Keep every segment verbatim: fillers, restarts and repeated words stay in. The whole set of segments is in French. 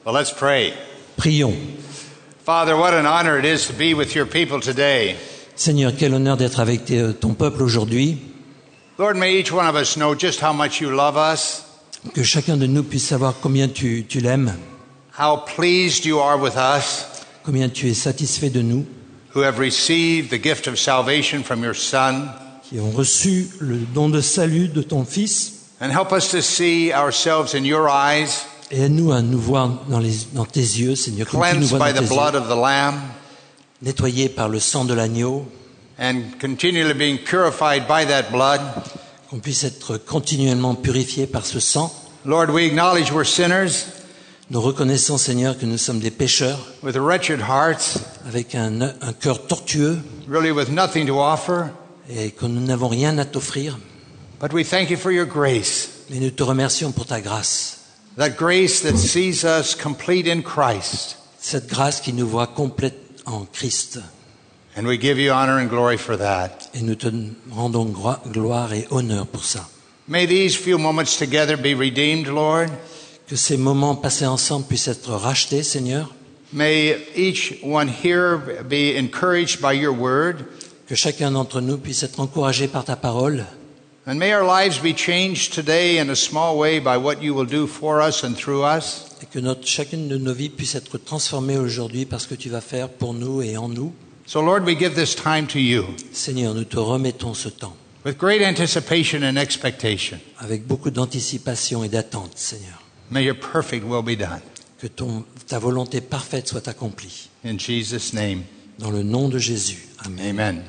Well, let's pray. Prions. Father, what an honor it is to be with your people today. Seigneur, quel honneur d'être avec ton peuple aujourd'hui. Lord, may each one of us know just how much you love us. Que chacun de nous puisse savoir combien tu, tu l'aimes, How pleased you are with us, combien tu es satisfait de nous, who have received the gift of salvation from your Son. qui ont reçu le don de salut de ton Fils. And help us to see ourselves in your eyes, Et aide-nous à nous voir dans, les, dans tes yeux, Seigneur, comme tu nous cleansed vois by dans the tes blood yeux, of the Lamb, nettoyés par le sang de l'agneau, and continually being purified by that blood. qu'on puisse être continuellement purifiés par ce sang. Lord, we acknowledge we're sinners Nous reconnaissons, Seigneur, que nous sommes des pécheurs, with wretched hearts, avec un, un cœur tortueux, really with nothing to offer. et que nous n'avons rien à t'offrir. But we thank you for your grace, Mais nous te remercions pour ta grâce. that grace that sees us complete in Christ. Cette grâce qui nous voit complète en Christ. And we give you honor and glory for that. Et nous te rendons gro- gloire et honneur pour ça. May these few moments together be redeemed, Lord. Que ces moments passés ensemble puissent être rachetés, Seigneur. May each one here be encouraged by your word. Que chacun d'entre nous puisse être encouragé par ta parole. And may our lives be changed today in a small way by what you will do for us and through us. Et que notre, chacune de nos vies puisse être transformée aujourd'hui par ce que tu vas faire pour nous et en nous. So, Lord, we give this time to you Seigneur, nous te remettons ce temps with great anticipation and expectation. avec beaucoup d'anticipation et d'attente, Seigneur. May your perfect will be done. Que ton, ta volonté parfaite soit accomplie. In Jesus' name, Dans le nom de Jésus. Amen. amen.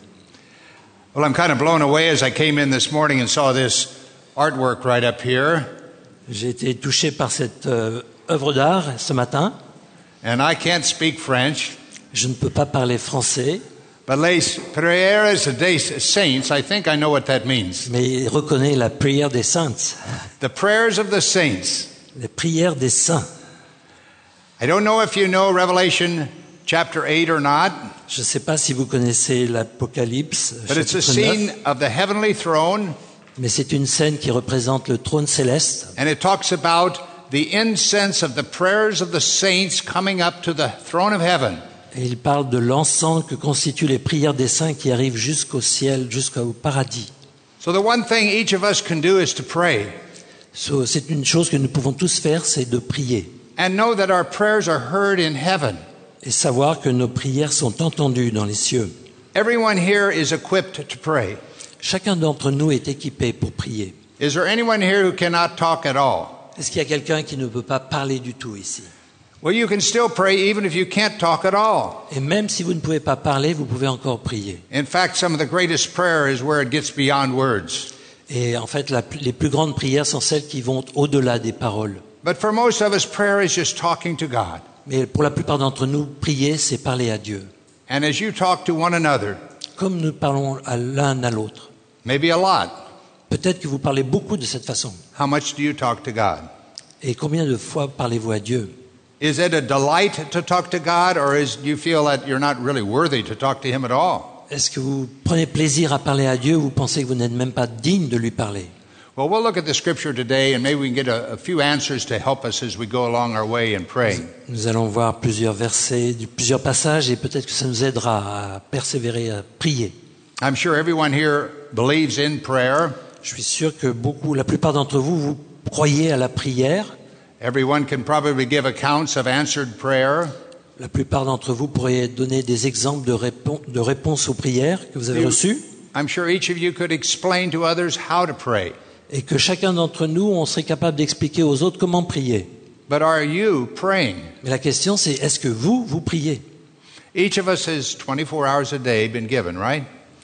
Well, I'm kind of blown away as I came in this morning and saw this artwork right up here. J'ai été touché par cette euh, œuvre d'art ce matin. And I can't speak French, Je ne peux pas parler français, but les prières des saints, I think I know what that means. mais reconnais la prière des saintes, The prayers of the saints. les prières des saints. I don't know if you know Revelation chapter eight or not, Je ne sais pas si vous connaissez l'Apocalypse, but it's a chapitre scene neuf, of the heavenly throne, mais c'est une scène qui représente le trône céleste. and it talks about the incense of the prayers of the saints coming up to the throne of heaven. Et il parle de l'encens que constituent les prières des saints qui arrivent jusqu'au ciel, jusqu'au paradis. So the one thing each of us can do is to pray So, c'est une chose que nous pouvons tous faire, c'est de prier. and know that our prayers are heard in heaven. Et savoir que nos prières sont entendues dans les cieux. Everyone here is equipped to pray. Chacun d'entre nous est équipé pour prier. Is there anyone here who cannot talk at all? Est-ce qu'il y a quelqu'un qui ne peut pas parler du tout ici? Well, you can still pray even if you can't talk at all. Et même si vous ne pouvez pas parler, vous pouvez encore prier. In fact, some of the greatest prayer is where it gets beyond words. Et en fait, la- les plus grandes prières sont celles qui vont au-delà des paroles. But for most of us, prayer is just talking to God. Mais pour la plupart d'entre nous, prier, c'est parler à Dieu. And as you talk to one another, Comme nous parlons à l'un à l'autre. maybe a lot, Peut-être que vous parlez beaucoup de cette façon. how much do you talk to God? Et combien de fois parlez-vous à Dieu? Is it a delight to talk to God, or is do you feel that you're not really worthy to talk to Him at all? Est-ce que vous prenez plaisir à parler à Dieu ou vous pensez que vous n'êtes même pas digne de lui parler? Well, we'll look at the scripture today, and maybe we can get a, a few answers to help us as we go along our way in praying. Nous allons voir plusieurs versets, plusieurs passages et peut-être que ça nous aidera à persévérer, à prier. I'm sure everyone here believes in prayer. Je suis sûr que beaucoup, la plupart d'entre vous, vous croyez à la prière. Everyone can probably give accounts of answered prayer. La plupart d'entre vous pourraient donner des exemples de, répon- de réponses aux prières que vous avez reçues. I'm sure each of you could explain to others how to pray. Et que chacun d'entre nous, on serait capable d'expliquer aux autres comment prier. But are you praying? Mais la question c'est, est-ce que vous, vous priez? Each of us has twenty-four hours a day been given, right?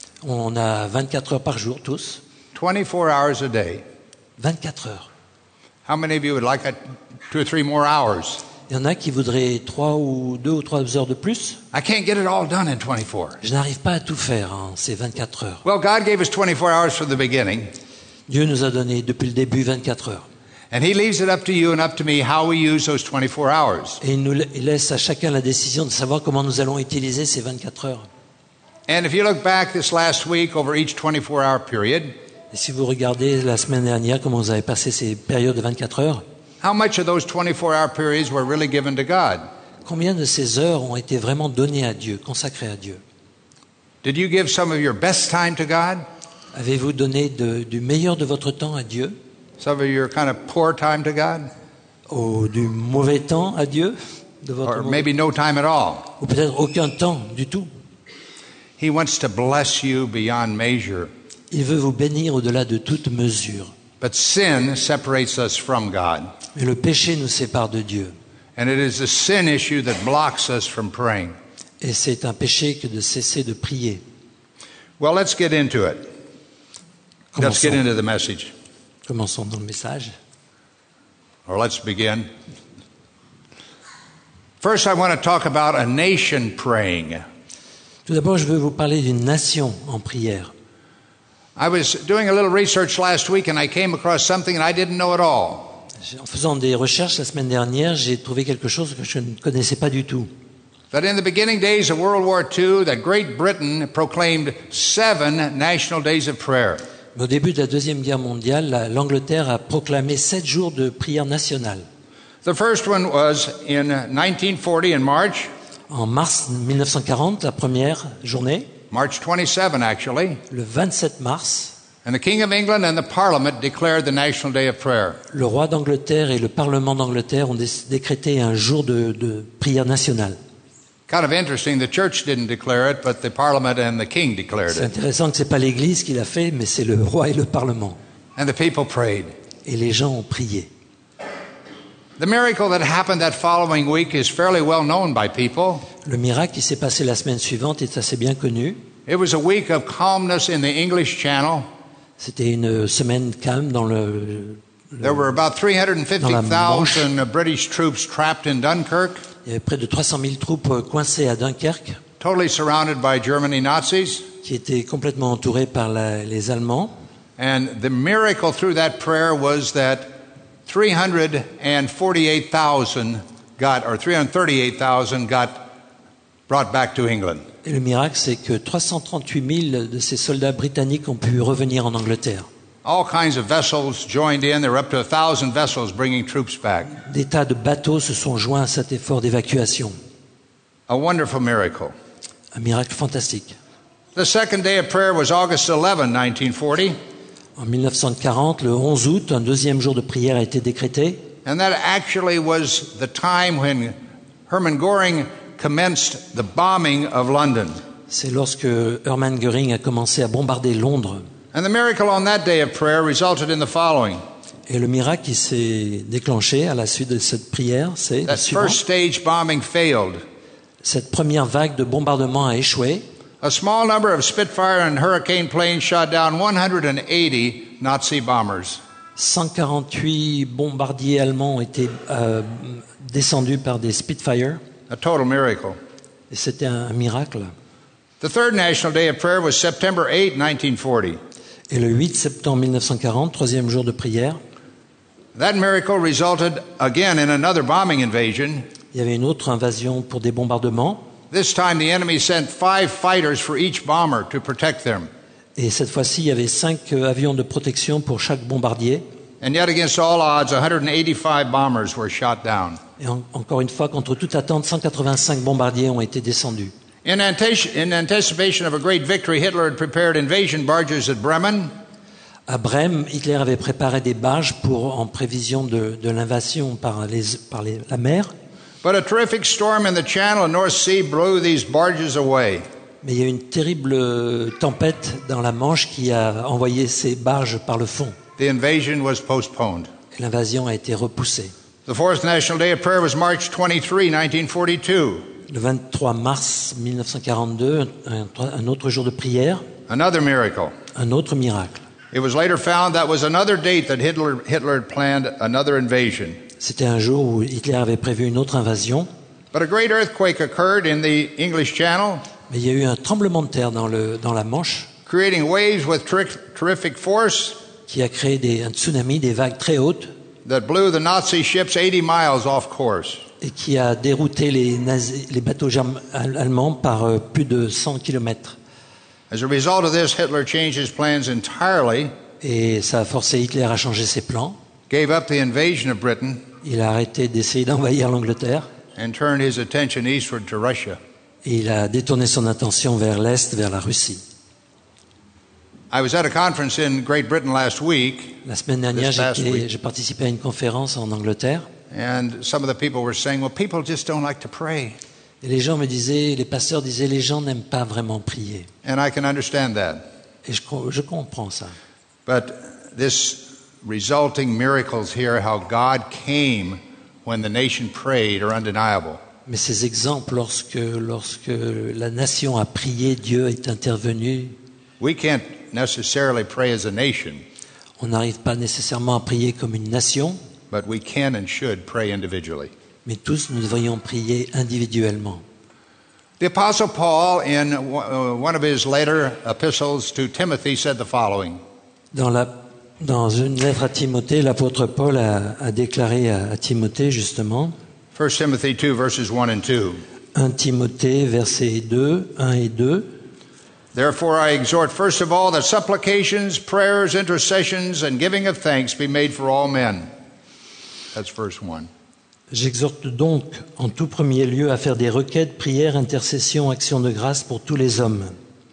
On a vingt-quatre heures par jour, tous. twenty-four hours a day. vingt-quatre heures. How many of you would like a, two or three more hours? Il y en a qui voudraient trois ou deux ou trois heures de plus. I can't get it all done in twenty-four. Je n'arrive pas à tout faire en ces vingt-quatre heures. Well, God gave us twenty-four hours from the beginning, Dieu nous a donné depuis le début vingt-quatre heures. and He leaves it up to you and up to me how we use those twenty-four hours. Et il nous la- il laisse à chacun la décision de savoir comment nous allons utiliser ces vingt-quatre heures. And if you look back this last week over each twenty-four hour period, Et si vous regardez la semaine dernière comment vous avez passé ces périodes de vingt-quatre heures, how much of those twenty-four hour periods were really given to God? Combien de ces heures ont été vraiment données à Dieu, consacrées à Dieu? Did you give some of your best time to God? Avez-vous donné de- du meilleur de votre temps à Dieu? Some of your kind of poor time to God? Ou du mauvais temps à Dieu de votre Or mauvais- maybe no time at all? Ou peut-être aucun temps du tout. He wants to bless you beyond measure. Il veut vous bénir au-delà de toute mesure. But sin separates us from God. Mais le péché nous sépare de Dieu. And it is the sin issue that blocks us from praying. Et c'est un péché que de cesser de prier. Well, let's get into it. Let's get Commençons, into the message. commençons dans le message. Or let's begin. First, I want to talk about a nation praying. Tout d'abord, je veux vous parler d'une nation en prière. I was doing a little research last week and I came across something and I didn't know at all. En faisant des recherches la semaine dernière, j'ai trouvé quelque chose que je ne connaissais pas du tout. That in the beginning days of World War Two, that Great Britain proclaimed seven national days of prayer. Mais au début de la Deuxième Guerre mondiale, la- l'Angleterre a proclamé sept jours de prière nationale. The first one was in nineteen forty in March, En mars mille neuf cent quarante, la première journée, March twenty-seventh actually, le vingt-sept mars, and the King of England and the Parliament declared the National Day of Prayer. le roi d'Angleterre et le Parlement d'Angleterre ont dé- décrété un jour de, de prière nationale. Kind of interesting, the church didn't declare it, but the Parliament and the King declared C'est it. intéressant que ce n'est pas l'Église qui l'a fait, mais c'est le roi et le Parlement. And the people prayed. Et les gens ont prié. The miracle that happened that following week is fairly well known by people. Le miracle qui s'est passé la semaine suivante est assez bien connu. It was a week of calmness in the English Channel. C'était une semaine calme dans le... le- There were about three hundred fifty thousand British troops trapped in Dunkirk, Il y avait près de trois cent mille troupes euh, coincées à Dunkerque, totally surrounded by Germany Nazis. qui étaient complètement entourées par la- les Allemands. And the miracle through that prayer was that three hundred forty-eight thousand got, or three hundred thirty-eight thousand got brought back to England. Et le miracle, c'est que trois cent trente-huit mille de ces soldats britanniques ont pu revenir en Angleterre. All kinds of vessels joined in. There were up to a thousand vessels bringing troops back. Des tas de bateaux se sont joints à cet effort d'évacuation. A wonderful miracle. Un miracle fantastique. The second day of prayer was August eleventh, nineteen forty, En mille neuf cent quarante, le onze août, un deuxième jour de prière a été décrété. and that actually was the time when Hermann Goring commenced the bombing of London. C'est lorsque Hermann Göring a commencé à bombarder Londres. And the miracle on that day of prayer resulted in the following. Et le miracle qui s'est déclenché à la suite de cette prière, c'est le That suivant. first stage bombing failed. Cette première vague de bombardement a échoué. A small number of Spitfire and Hurricane planes shot down one hundred eighty Nazi bombers. cent quarante-huit bombardiers allemands ont été euh, descendus par des Spitfire. A total miracle. Et c'était un miracle. The third National Day of Prayer was September eighth, nineteen forty. Et le huit septembre mille neuf cent quarante, troisième jour de prière, That miracle resulted again in another bombing invasion. il y avait une autre invasion pour des bombardements. This time the enemy sent five fighters for each bomber to protect them. Et cette fois-ci, il y avait cinq euh, avions de protection pour chaque bombardier. And yet against all odds, one hundred eighty-five bombers were shot down. Et en- encore une fois, contre toute attente, cent quatre-vingt-cinq bombardiers ont été descendus. In, antici- in anticipation of a great victory, Hitler had prepared invasion barges at Bremen. À Brême, Hitler avait préparé des barges pour, en prévision de, de l'invasion par, les, par les- la mer. But a terrific storm in the Channel and North Sea blew these barges away. Mais il y a eu une terrible euh, tempête dans la Manche qui a envoyé ces barges par le fond. The invasion was postponed. Et l'invasion a été repoussée. The fourth National Day of Prayer was March twenty-third, nineteen forty-two. Le vingt-trois mars mille neuf cent quarante-deux, un, un autre jour de prière, Another miracle. un autre miracle. It was later found that was another date that Hitler, Hitler had planned another invasion. C'était un jour où Hitler avait prévu une autre invasion, But a great earthquake occurred in the English Channel, mais il y a eu un tremblement de terre dans, le, dans la Manche creating waves with ter- terrific force qui a créé des, un tsunami, des vagues très hautes, that blew the Nazi ships eighty miles off course. et qui a dérouté les, nazis, les bateaux germ- allemands par euh, plus de cent kilomètres. As a result of this, Hitler changed his plans entirely, Et ça a forcé Hitler à changer ses plans. gave up the invasion of Britain, Il a arrêté d'essayer d'envahir l'Angleterre and turned his attention eastward to Russia. et il a détourné son attention vers l'Est, vers la Russie. I was at a conference in Great Britain last week, La semaine dernière, This past j'étais- week. j'ai participé à une conférence en Angleterre and some of the people were saying, well, people just don't like to pray. et les gens me disaient, les pasteurs disaient, les gens n'aiment pas vraiment prier. And I can understand that. Et je, co- je comprends ça. But this resulting miracles here, how God came when the nation prayed, are undeniable. Mais ces exemples, lorsque, lorsque la nation a prié, Dieu est intervenu. We can't necessarily pray as a nation, On n'arrive pas nécessairement à prier comme une nation, but we can and should pray individually. mais tous nous devrions prier individuellement. The Apostle Paul, in uh, one of his later epistles to Timothy, said the following. Dans, la, dans une lettre à Timothée, l'apôtre Paul a, a déclaré à, à Timothée, justement, First Timothy two, verses one and two. un Timothée, versets deux, un et deux. Therefore I exhort first of all that supplications, prayers, intercessions, and giving of thanks be made for all men. That's verse one. J'exhorte donc en tout premier lieu à faire des requêtes, prières, intercessions, actions de grâce pour tous les hommes.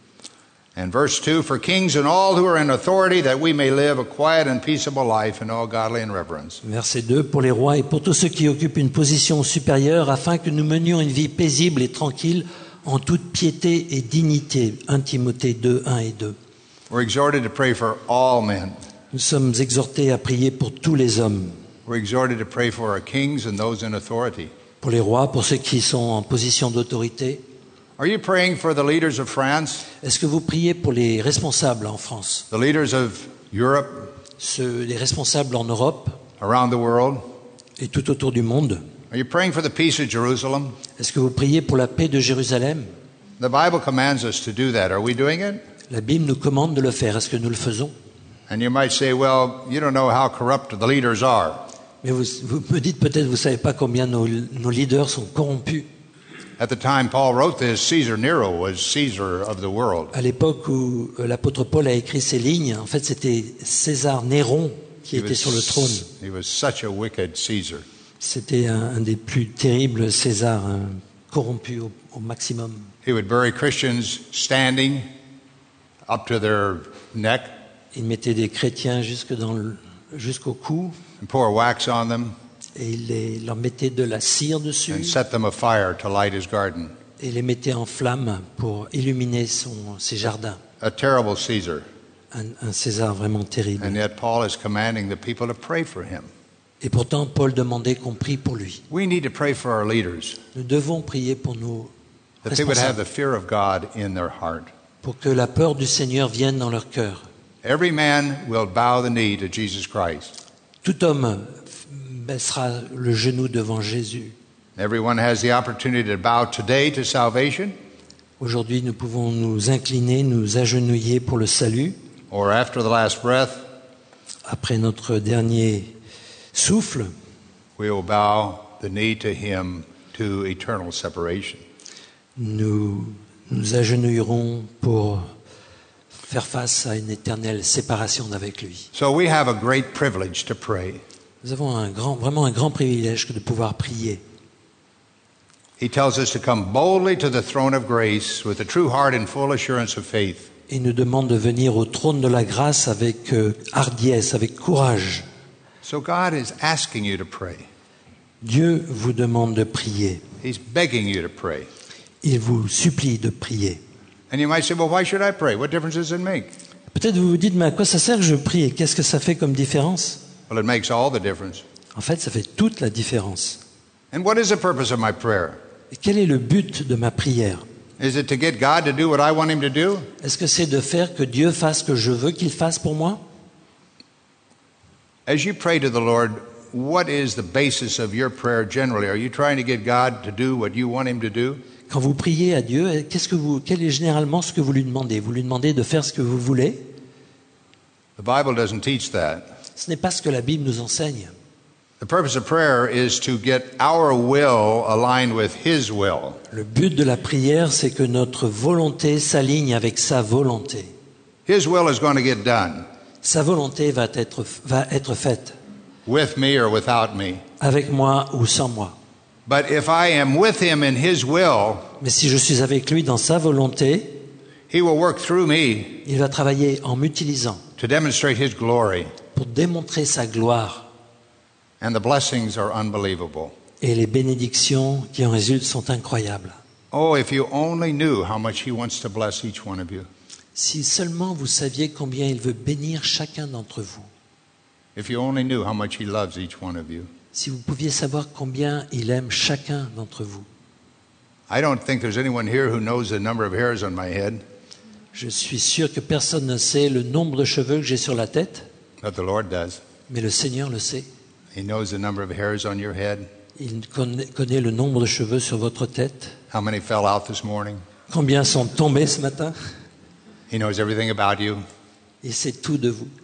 And verse two, for kings and all who are in authority, that we may live a quiet and peaceable life in all godly and reverence. Verset deux, pour les rois et pour tous ceux qui occupent une position supérieure, afin que nous menions une vie paisible et tranquille en toute piété et dignité. un Timothée deux, un et deux. We're exhorted to pray for all men. Nous sommes exhortés à prier pour tous les hommes, We're exhorted to pray for our kings and those in authority. pour les rois, pour ceux qui sont en position d'autorité. Are you praying for the leaders of France, Est-ce que vous priez pour les responsables en France, the leaders of Europe, ceux, les responsables en Europe around the world? et tout autour du monde? Are you praying for the peace of Jerusalem? Est-ce que vous priez pour la paix de Jérusalem? The Bible commands us to do that. Are we doing it? La Bible nous commande de le faire. Est-ce que nous le faisons? And you might say, well, you don't know how corrupt the leaders are. Mais vous, vous me dites peut-être, vous ne savez pas combien nos, nos leaders sont corrompus. At the time Paul wrote this, Caesar Nero was Caesar of the world. À l'époque où euh, l'apôtre Paul a écrit ces lignes, en fait, c'était César Néron qui He était was, sur le trône. he was such a wicked Caesar. C'était un, un des plus terribles Césars, un corrompu au, au maximum. He would bury Christians standing up to their neck Il mettait des chrétiens jusque dans le- jusqu'au cou and pour wax on them et il les, leur mettait de la cire dessus and set them afire to light his garden. et les mettait en flammes pour illuminer son, ses jardins. A terrible Caesar. Un, un César vraiment terrible. And yet Paul is commanding the people to pray for him. Et pourtant, Paul demandait qu'on prie pour lui. We need to pray for our leaders, Nous devons prier pour nos that they would have responsables, the fear of God in their heart. pour que la peur du Seigneur vienne dans leur cœur. Every man will bow the knee to Jesus Christ. Tout homme baissera le genou devant Jésus. Everyone has the opportunity to bow today to salvation Aujourd'hui, nous pouvons nous incliner, nous agenouiller pour le salut. or after the last breath, Après notre dernier souffle, we will bow the knee to him to eternal separation. nous nous agenouillerons pour faire face à une éternelle séparation d'avec lui. So we have a great privilege to pray. Nous avons un grand, vraiment un grand privilège que de pouvoir prier. He tells us to come boldly to the throne of grace with a true heart and full assurance of faith. Il nous demande de venir au trône de la grâce avec euh, hardiesse, avec courage. So God is asking you to pray. Dieu vous demande de prier. He's begging you to pray. Il vous supplie de prier. And you might say, well, why should I pray? What difference does it make? Peut-être vous vous dites, mais à quoi ça sert que je prie et qu'est-ce que ça fait comme différence? Well, it makes all the difference. En fait, ça fait toute la différence. And what is the purpose of my prayer? Et quel est le but de ma prière? Is it to get God to do what I want him to do? Est-ce que c'est de faire que Dieu fasse ce que je veux qu'il fasse pour moi? As you pray to the Lord, what is the basis of your prayer generally? Are you trying to get God to do what you want him to do? Quand vous priez à Dieu, qu'est-ce que vous, quel est généralement ce que vous lui demandez? Vous lui demandez de faire ce que vous voulez? The Bible doesn't teach that. Ce n'est pas ce que la Bible nous enseigne. The purpose of prayer is to get our will aligned with his will. Le but de la prière, c'est que notre volonté s'aligne avec sa volonté. His will is going to get done. Sa volonté va être, va être faite. with me or without me. avec moi ou sans moi. But if I am with him in his will, Mais si je suis avec lui dans sa volonté, he will work through me il va travailler en m'utilisant to demonstrate his glory. pour démontrer sa gloire. And the blessings are unbelievable. Et les bénédictions qui en résultent sont incroyables. Oh, if you only knew how much he wants to bless each one of you. Si seulement vous saviez combien il veut bénir chacun d'entre vous. If you only knew how much he loves each one of you. Si vous pouviez savoir combien il aime chacun d'entre vous. I don't think there's anyone here who knows the number of hairs on my head. Je suis sûr que personne ne sait le nombre de cheveux que j'ai sur la tête, But the Lord does. mais le Seigneur le sait. He knows the number of hairs on your head. Il connaît, connaît le nombre de cheveux sur votre tête. How many fell out this morning? Combien sont tombés ce matin? He knows everything about you. Il sait tout de vous.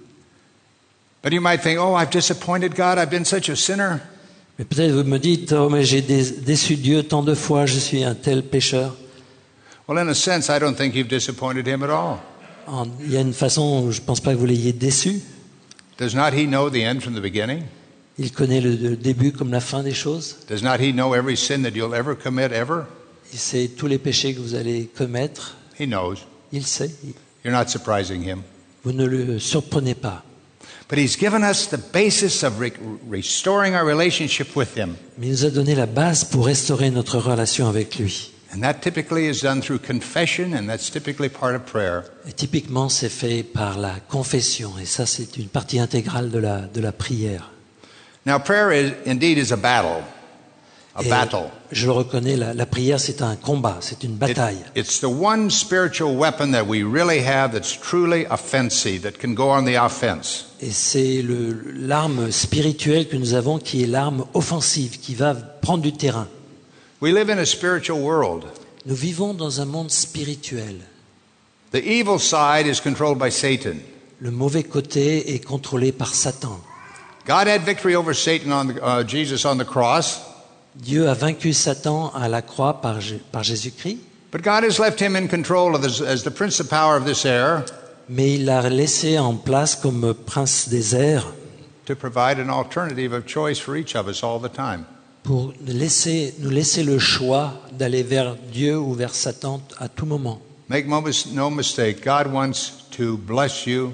But you might think, oh, I've disappointed God. I've been such a sinner. Mais peut-être vous me dites, oh mais j'ai dé- déçu Dieu tant de fois, je suis un tel pécheur. Well, in a sense, I don't think you've disappointed him at all. En- Il y a une façon où je ne pense pas que vous l'ayez déçu. Does not he know the end from the beginning? Il connaît le, le début comme la fin des choses. Does not he know every sin that you'll ever commit ever? Il sait tous les péchés que vous allez commettre. He knows. Il sait. You're not surprising him. Vous ne le surprenez pas. But he's given us the basis of re- restoring our relationship with him. Mais il nous a donné la base pour restaurer notre relation avec lui. And that typically is done through confession, and that's typically part of prayer. Et typiquement, c'est fait par la confession. Et ça, c'est une partie intégrale de la, de la prière. Now, prayer is, indeed is a battle, a Et battle. je le reconnais, la, la prière, c'est un combat, c'est une It- bataille. it's the one spiritual weapon that we really have that's truly offensive, that can go on the offense. Et c'est le- l'arme spirituelle que nous avons qui est l'arme offensive, qui va prendre du terrain. We live in a spiritual world. Nous vivons dans un monde spirituel. The evil side is controlled by Satan. Le mauvais côté est contrôlé par Satan. God had victory over Satan on the, uh, Jesus on the cross, Dieu a vaincu Satan à la croix par, Jé- par Jésus-Christ, but God has left him in control of this, as the prince of power of this air mais il l'a laissé en place comme prince des airs to provide an alternative of choice for each of us all the time. pour nous laisser, nous laisser le choix d'aller vers Dieu ou vers Satan à tout moment. Make no mis- no mistake, God wants to bless you.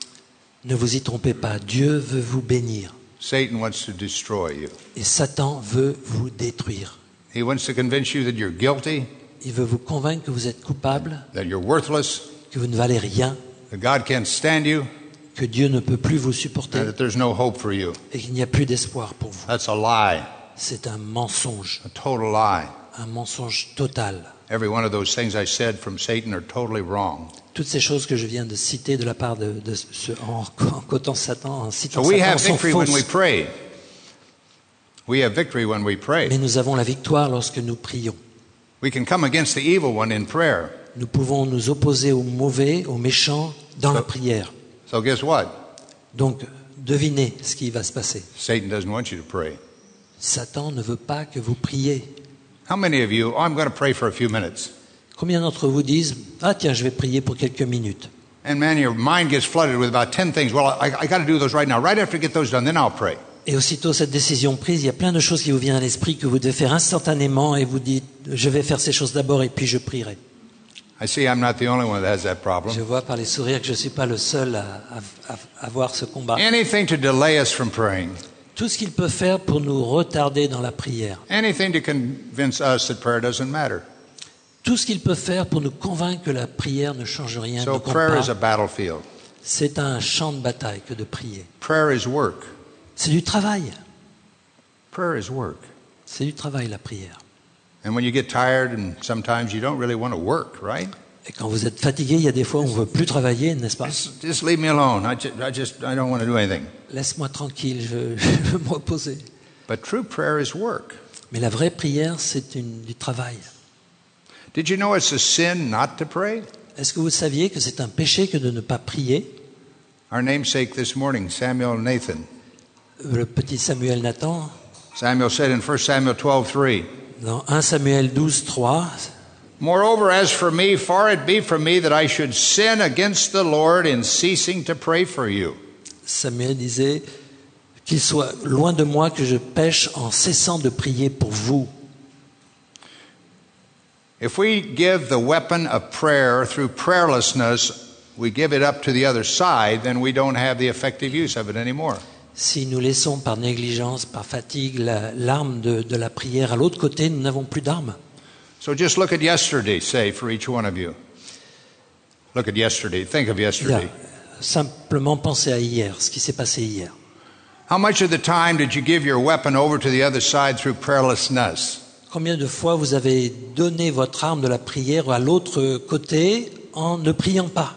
Ne vous y trompez pas, Dieu veut vous bénir Satan wants to destroy you. et Satan veut vous détruire. He wants to convince you that you're guilty, Il veut vous convaincre que vous êtes coupable, that you're worthless, que vous ne valez rien, that God can't stand you, que Dieu ne peut plus vous supporter and that there's no hope for you. et qu'il n'y a plus d'espoir pour vous. That's a lie, C'est un mensonge, a total lie. un mensonge total. Every one of those things I said from Satan are totally wrong. Toutes ces choses que je viens de citer de la part de, de ce, en, en cotant Satan, en citant So we Satan, have sont victory when we fausses. pray. We have victory when we Mais pray. nous avons la victoire lorsque nous prions. We can come against the evil one in prayer. Nous pouvons nous opposer aux mauvais, aux méchants dans la prière. So guess what? Donc, devinez ce qui va se passer. Satan doesn't want you to pray. Satan ne veut pas que vous priez. How many of you, oh, I'm going to pray for a few minutes. Combien d'entre vous disent « Ah tiens, je vais prier pour quelques minutes ». And man, your mind gets flooded with about ten things. Well, I, I got to do those right now. Right after I get those done, then I'll pray. Et aussitôt cette décision prise, il y a plein de choses qui vous viennent à l'esprit que vous devez faire instantanément et vous dites « Je vais faire ces choses d'abord et puis je prierai ». I see I'm not the only one that has that problem. Je vois par les sourires que je ne suis pas le seul à, à- à avoir ce combat. Anything to delay us from praying. Tout ce qu'il peut faire pour nous retarder dans la prière. Anything to convince us that prayer doesn't matter. Tout ce qu'il peut faire pour nous convaincre que la prière ne change rien, So ne compte prayer is a pas. battlefield. C'est un champ de bataille que de prier. Prayer is work. C'est du travail. Prayer is work. C'est du travail, la prière. And when you get tired, and sometimes you don't really want to work, right? Et quand vous êtes fatigué, il y a des fois où on ne veut plus travailler, n'est-ce pas? Just, just leave me alone. I just, I just, I don't want to do anything. Laisse-moi tranquille, je, je veux me reposer. But true prayer is work. Mais la vraie prière, c'est une- du travail. Did you know it's a sin not to pray? Est-ce que vous saviez que c'est un péché que de ne pas prier? Our namesake this morning, Samuel Nathan. Le petit Samuel Nathan, Samuel said in First Samuel twelve three, dans un Samuel douze, trois, Moreover, as for me, far it be from me that I should sin against the Lord in ceasing to pray for you. Samuel disait « qu'il soit loin de moi que je pêche en cessant de prier pour vous. If we give the weapon of prayer through prayerlessness, we give it up to the other side, then we don't have the effective use of it anymore. Si nous laissons par négligence, par fatigue, la- l'arme de, de la prière à l'autre côté, nous n'avons plus d'armes. So just look at yesterday, say, for each one of you. Look at yesterday. Think of Il y a yesterday. simplement penser à hier, ce qui s'est passé hier. How much of the time did you give your weapon over to the other side through prayerlessness? Combien de fois vous avez donné votre arme de la prière à l'autre côté en ne priant pas?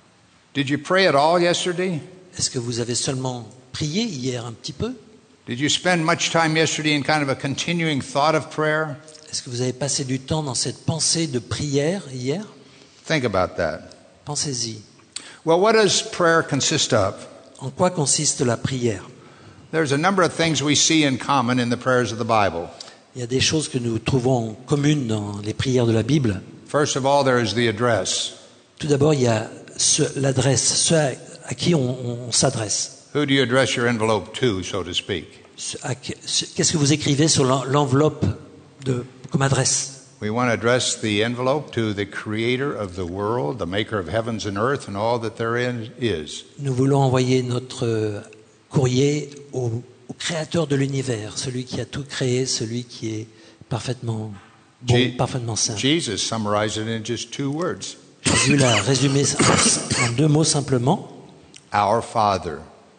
Did you pray at all yesterday? Est-ce que vous avez seulement prié hier un petit peu? Did you spend much time yesterday in kind of a continuing thought of prayer? Est-ce que vous avez passé du temps dans cette pensée de prière hier? Think about that. Pensez-y. Well, what does prayer consist of? En quoi consiste la prière? There's a number of things we see in common in the prayers of the Bible. Il y a des choses que nous trouvons communes dans les prières de la Bible. First of all, there is the address. Tout d'abord, il y a ce- l'adresse, ceux à, à qui on, on- on s'adresse. Who do you address your envelope to, so to speak? Ce- à qui- ce- Qu'est-ce que vous écrivez sur l'en- l'enveloppe de, comme adresse? We want to address the envelope to the creator of the world, the maker of heavens and earth and all that therein is. Nous voulons envoyer notre euh, courrier au, au créateur de l'univers, celui qui a tout créé, celui qui est parfaitement bon, Je- parfaitement saint. Jesus summarized it in just two words. Jésus l'a résumé en, en deux mots simplement, Our Father.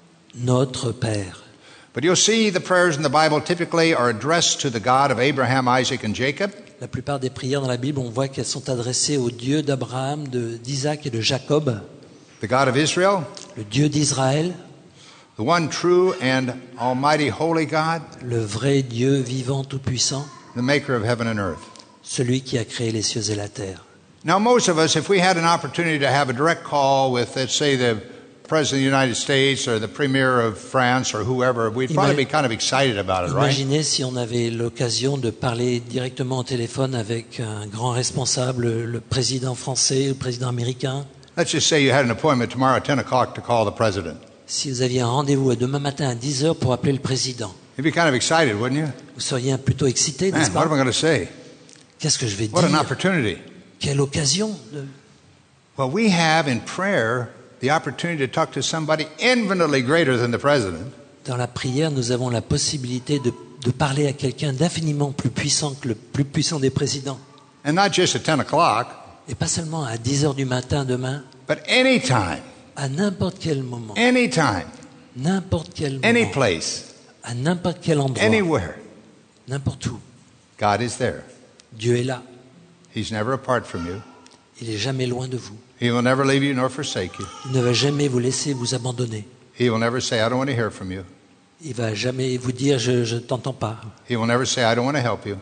notre Père. But you'll see the prayers in the Bible typically are addressed to the God of Abraham, Isaac, and Jacob. La plupart des prières dans la Bible, on voit qu'elles sont adressées au Dieu d'Abraham, de- d'Isaac et de Jacob, The God of Israel, le Dieu d'Israël, the one true and almighty holy God, le vrai Dieu vivant tout-puissant, the maker of heaven and earth. celui qui a créé les cieux et la terre. Now, most of us, if we had an opportunity to have a direct call with, let's say, the President of the United States or the Premier of France or whoever, we'd probably be kind of excited about it, right? Imaginez si on avait l'occasion de parler directement au téléphone avec un grand responsable, le président français, le président américain. Let's just say you had an appointment tomorrow at ten o'clock to call the President. Si vous aviez un rendez-vous demain matin à dix heures pour appeler le président, You'd be kind of excited, wouldn't you? vous seriez plutôt excité, Man, n'est-ce what pas? am I going to say? Qu'est-ce que je vais What an dire? opportunity. Quelle occasion de- Well, we have in prayer the opportunity to talk to somebody infinitely greater than the President. Dans la prière, nous avons la possibilité de, de parler à quelqu'un d'infiniment plus puissant que le plus puissant des présidents. And not just at ten o'clock, Et pas seulement à dix heures du matin demain, but anytime, à n'importe quel moment, anytime, n'importe quel any moment, place, à n'importe quel endroit, anywhere, n'importe où. God is there. Dieu est là. He's never apart from you. Il est jamais loin de vous. He will never leave you nor forsake you. Il ne va jamais vous laisser vous abandonner. He will never say, I don't want to hear from you. Il va jamais vous dire je ne t'entends pas. He will never say, I don't want to help you.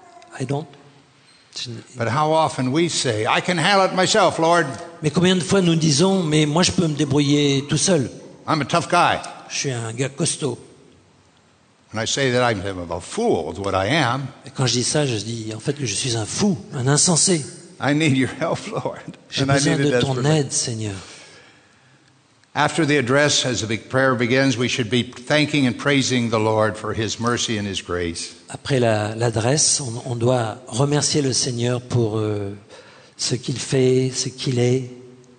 I don't. Je ne- But how often we say, I can handle it myself, Lord. Mais combien de fois nous disons mais moi je peux me débrouiller tout seul. I'm a tough guy. Je suis un gars costaud. And I say that I'm a fool is what I am. Et quand je dis ça, je dis en fait que je suis un fou, un insensé. I need your help, Lord. J'ai And I besoin need it de ton desperately. aide, Seigneur. After the address, as the big prayer begins, we should be thanking and praising the Lord for His mercy and His grace. Après la- l'adresse, on, on doit remercier le Seigneur pour euh, ce qu'il fait, ce qu'il est.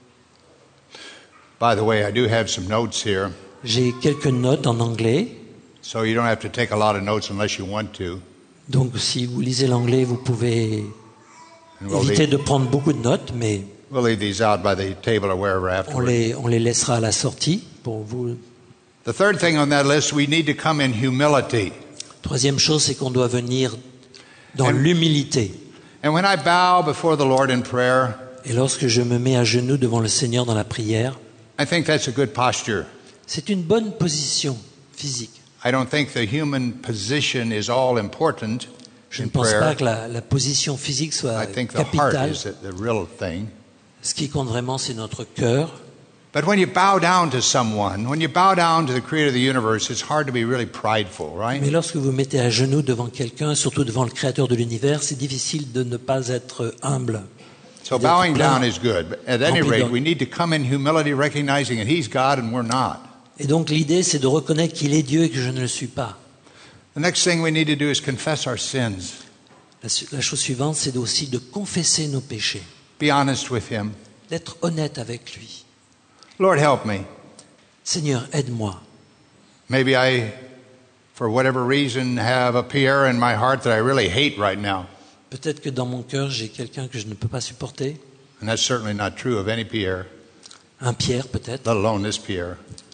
By the way, I do have some notes here, J'ai quelques notes en anglais, so you don't have to take a lot of notes unless you want to. donc si vous lisez l'anglais, vous pouvez And we'll éviter leave, de prendre beaucoup de notes, mais we'll leave these out by the table or wherever on afterwards. les, on les laissera à la sortie pour vous. The third thing on that list, we need to come in humility. Troisième chose, c'est qu'on doit venir dans And- l'humilité. And when I bow before the Lord in prayer, Et lorsque je me mets à genoux devant le Seigneur dans la prière, I think that's a good posture. c'est une bonne position physique. I don't think the human position is all important Je in ne pense prayer. pas que la, la position physique soit I think the heart capitale. is the, the real thing. Ce qui compte vraiment, c'est notre cœur. But when you bow down to someone, when you bow down to the creator of the universe, it's hard to be really prideful, right? Mais lorsque vous mettez à genoux devant quelqu'un, surtout devant le Créateur de l'univers, c'est difficile de ne pas être humble. So d'être bowing plein, down is good. But at any rempli rate, d'honneur. we need to come in humility, recognizing that He's God and we're not. Et donc l'idée, c'est de reconnaître qu'il est Dieu et que je ne le suis pas. The next thing we need to do is confess our sins. La, la chose suivante, c'est aussi de confesser nos péchés, Be honest with Him. d'être honnête avec lui. Lord, help me. Seigneur, aide-moi. Maybe I, for whatever reason, have a Pierre in my heart that I really hate right now. Peut-être que dans mon cœur, j'ai quelqu'un que je ne peux pas supporter. And that's certainly not true of any Pierre, Un Pierre, peut-être. let alone this Pierre.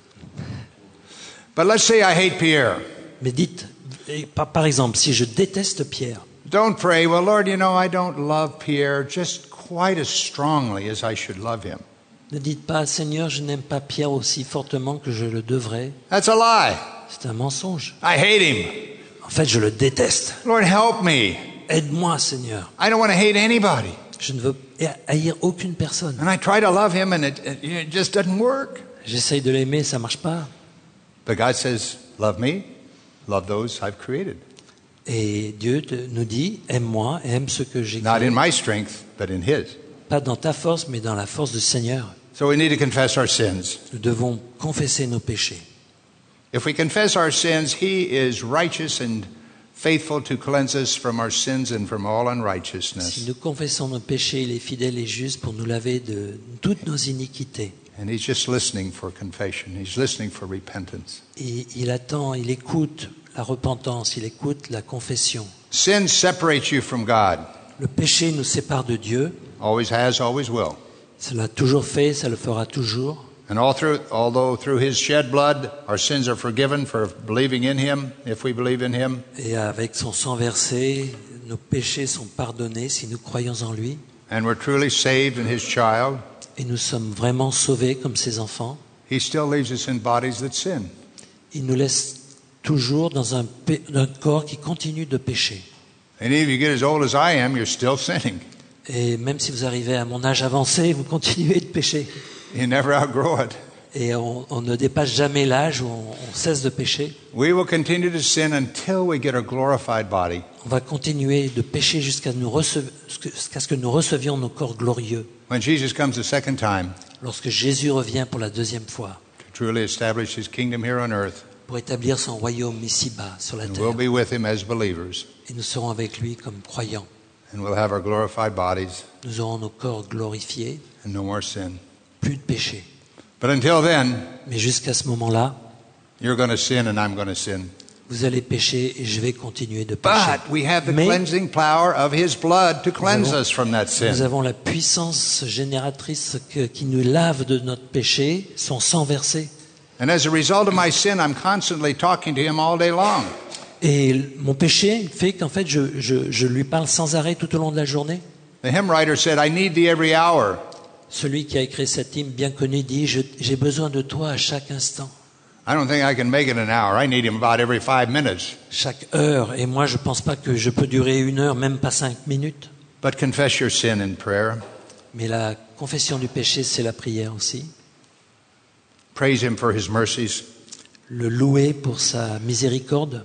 But let's say I hate Pierre. Mais dites, et par, par exemple, si je déteste Pierre, Don't pray, well, Lord, you know, I don't love Pierre just quite as strongly as I should love him. ne dites pas, Seigneur, je n'aime pas Pierre aussi fortement que je le devrais. That's a lie. C'est un mensonge. I hate him. En fait, je le déteste. Lord, help me. Aide-moi, Seigneur. I don't want to hate anybody. Je ne veux haïr aucune personne. And I try to love him, and it, it, it just doesn't work. J'essaye de l'aimer, ça marche pas. But God says, love me, love those I've created. Et Dieu te, nous dit, aime-moi, aime ce que j'ai Not créé. in my strength, but in His. Pas dans ta force, mais dans la force du Seigneur. So we need to confess our sins. Nous devons confesser nos péchés. If we confess our sins, He is righteous and faithful to cleanse us from our sins and from all Si unrighteousness. nous confessons nos péchés, il est fidèle et juste pour nous laver de toutes nos iniquités. And He's just listening for confession. He's listening for repentance. Et il attend, il écoute la repentance, il écoute la confession. Sin separates you from God. Le péché nous sépare de Dieu. Always has, always will. Ça l'a toujours fait, ça le fera toujours. And all through, although through His shed blood our sins are forgiven for believing in Him, if we believe in Him, Et avec son sang versé, nos péchés sont pardonnés si nous croyons en lui. and we're truly saved in His child, Et nous sommes vraiment sauvés comme ses enfants. He still leaves us in bodies that sin. Il nous laisse toujours dans un, pé- un corps qui continue de pécher. And even if you get as old as I am, you're still sinning. Et même si vous arrivez à mon âge avancé, vous continuez de pécher. You never outgrow it. Et on, on ne dépasse jamais l'âge où on, on cesse de pécher. We will continue to sin until we get a glorified body. On va continuer de pécher jusqu'à nous rece- jusqu'à ce que nous recevions nos corps glorieux. When Jesus comes the second time Lorsque Jésus revient pour la deuxième fois, to truly establish His kingdom here on earth, pour établir son royaume ici-bas, sur la and we'll terre. be with Him as believers, Et nous serons avec lui comme croyants. and we'll have our glorified bodies Nous aurons nos corps glorifiés, and no more sin. plus de péché. But until then, Mais jusqu'à ce moment-là, you're going to sin and I'm going to sin. vous allez pécher et je vais continuer de pécher. But we have the Mais cleansing power of His blood to cleanse avons- us from that nous sin. avons la puissance génératrice que- qui nous lave de notre péché, son sang versé. And as a result of my sin, I'm constantly talking to Him all day long. Et mon péché fait qu'en fait, je, je- je lui parle sans arrêt tout au long de la journée. The hymn writer said, I need thee every hour. Celui qui a écrit cet hymne bien connu dit, Je- j'ai besoin de toi à chaque instant, I don't think I can make it an hour. I need Him about every five minutes. chaque heure. Et moi, je ne pense pas que je peux durer une heure, même pas cinq minutes. But confess your sin in prayer. Mais la confession du péché, c'est la prière aussi. Praise Him for His mercies. Le louer pour sa miséricorde.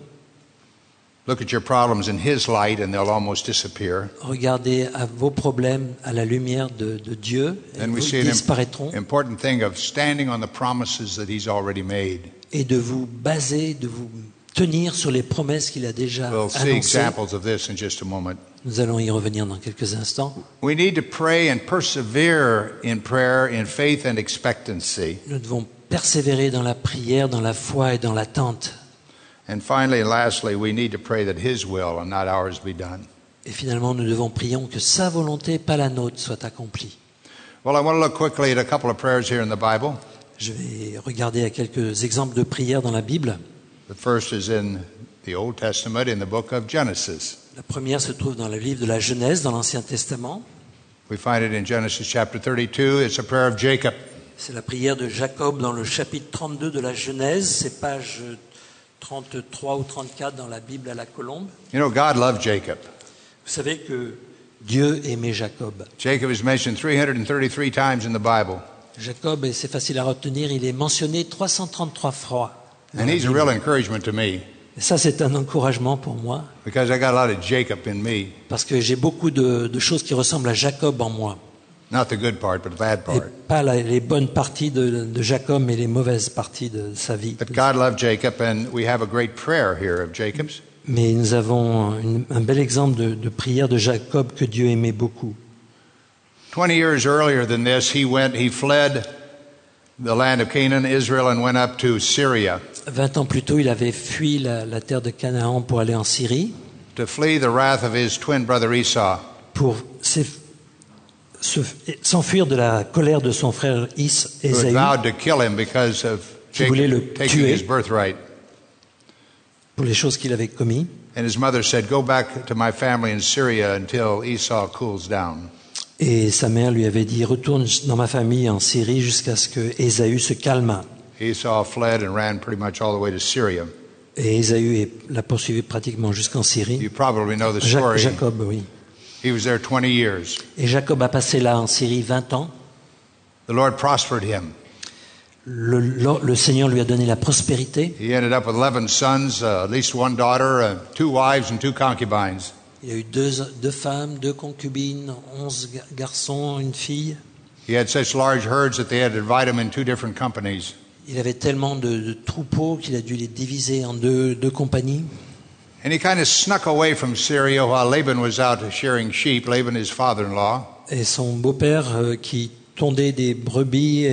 Look at your problems in His light and they'll almost disappear. Regardez à vos problèmes à la lumière de, de Dieu, et Then we vous see an disparaîtront. im- important thing of standing on the promises that He's already made. Et de vous baser, de vous tenir sur les promesses qu'il a déjà We'll see annoncées. examples of this in just a moment. Nous allons y revenir dans quelques instants. We need to pray and persevere in prayer in faith and expectancy. Nous devons persévérer dans la prière, dans la foi et dans l'attente. And finally and lastly, we need to pray that His will and not ours be done. Et finalement, nous devons prier que sa volonté, pas la nôtre, soit accomplie. Well, I want to look quickly at a couple of prayers here in the Bible. Je vais regarder à quelques exemples de prières dans la Bible. The first is in the Old Testament in the book of Genesis. La première se trouve dans le livre de la Genèse, dans l'Ancien Testament. We find it in Genesis chapter thirty-two. It's a prayer of Jacob. C'est la prière de Jacob dans le chapitre trente-deux de la Genèse. C'est page trente-trois ou trente-quatre dans la Bible à la colombe. You know, God loved Jacob. Vous savez que Dieu aimait Jacob. Jacob is mentioned three hundred thirty-three times in the Bible. Jacob, et c'est facile à retenir, il est mentionné trois cent trente-trois fois. dans And la he's a Bible. real encouragement to me Et ça, c'est un encouragement pour moi, because I got a lot of Jacob in me. parce que j'ai beaucoup de, de choses qui ressemblent à Jacob en moi. Not the good part, but the bad Et part. pas la- les bonnes parties de, de Jacob, mais les mauvaises parties de sa vie. But God loved Jacob, and we have a great prayer here of Jacob's. Mais nous avons une- un bel exemple de, de prière de Jacob que Dieu aimait beaucoup. Twenty years earlier than this, he went, he fled the land of Canaan, Israel, and went up to Syria Vingt ans plus tôt, il avait fui la, la terre de Canaan pour aller en Syrie, to flee the wrath of his twin brother Esau. pour s'eff- se- s'enfuir de la colère de son frère Is, Who had Ésaü, vowed to kill him because of Qui voulait Jacob le taking tuer. his birthright. pour les choses qu'il avait commises. And his mother said, "Go back to my family in Syria until Esau cools down." Et sa mère lui avait dit, retourne dans ma famille en Syrie jusqu'à ce que Ésaü se calme. Esau fled and ran pretty much all the way to Syria. Et Ésaü est- l'a poursuivi pratiquement jusqu'en Syrie. You probably know the Ja- story. Jacob, oui. He was there twenty years. Et Jacob a passé là en Syrie vingt ans. The Lord prospered him. Le, le- le Seigneur lui a donné la prospérité. He ended up with eleven sons, uh, at least one daughter, uh, two wives, and two concubines. Il y a eu deux, deux femmes, deux concubines, onze ga- garçons, une fille. He had such large herds that they had to divide them in two different companies. Il avait tellement de, de troupeaux qu'il a dû les diviser en deux, deux compagnies. And he kind of snuck away from Syria while Laban was out shearing sheep, Laban, his father-in-law. Et son beau-père, euh, qui tondait des brebis,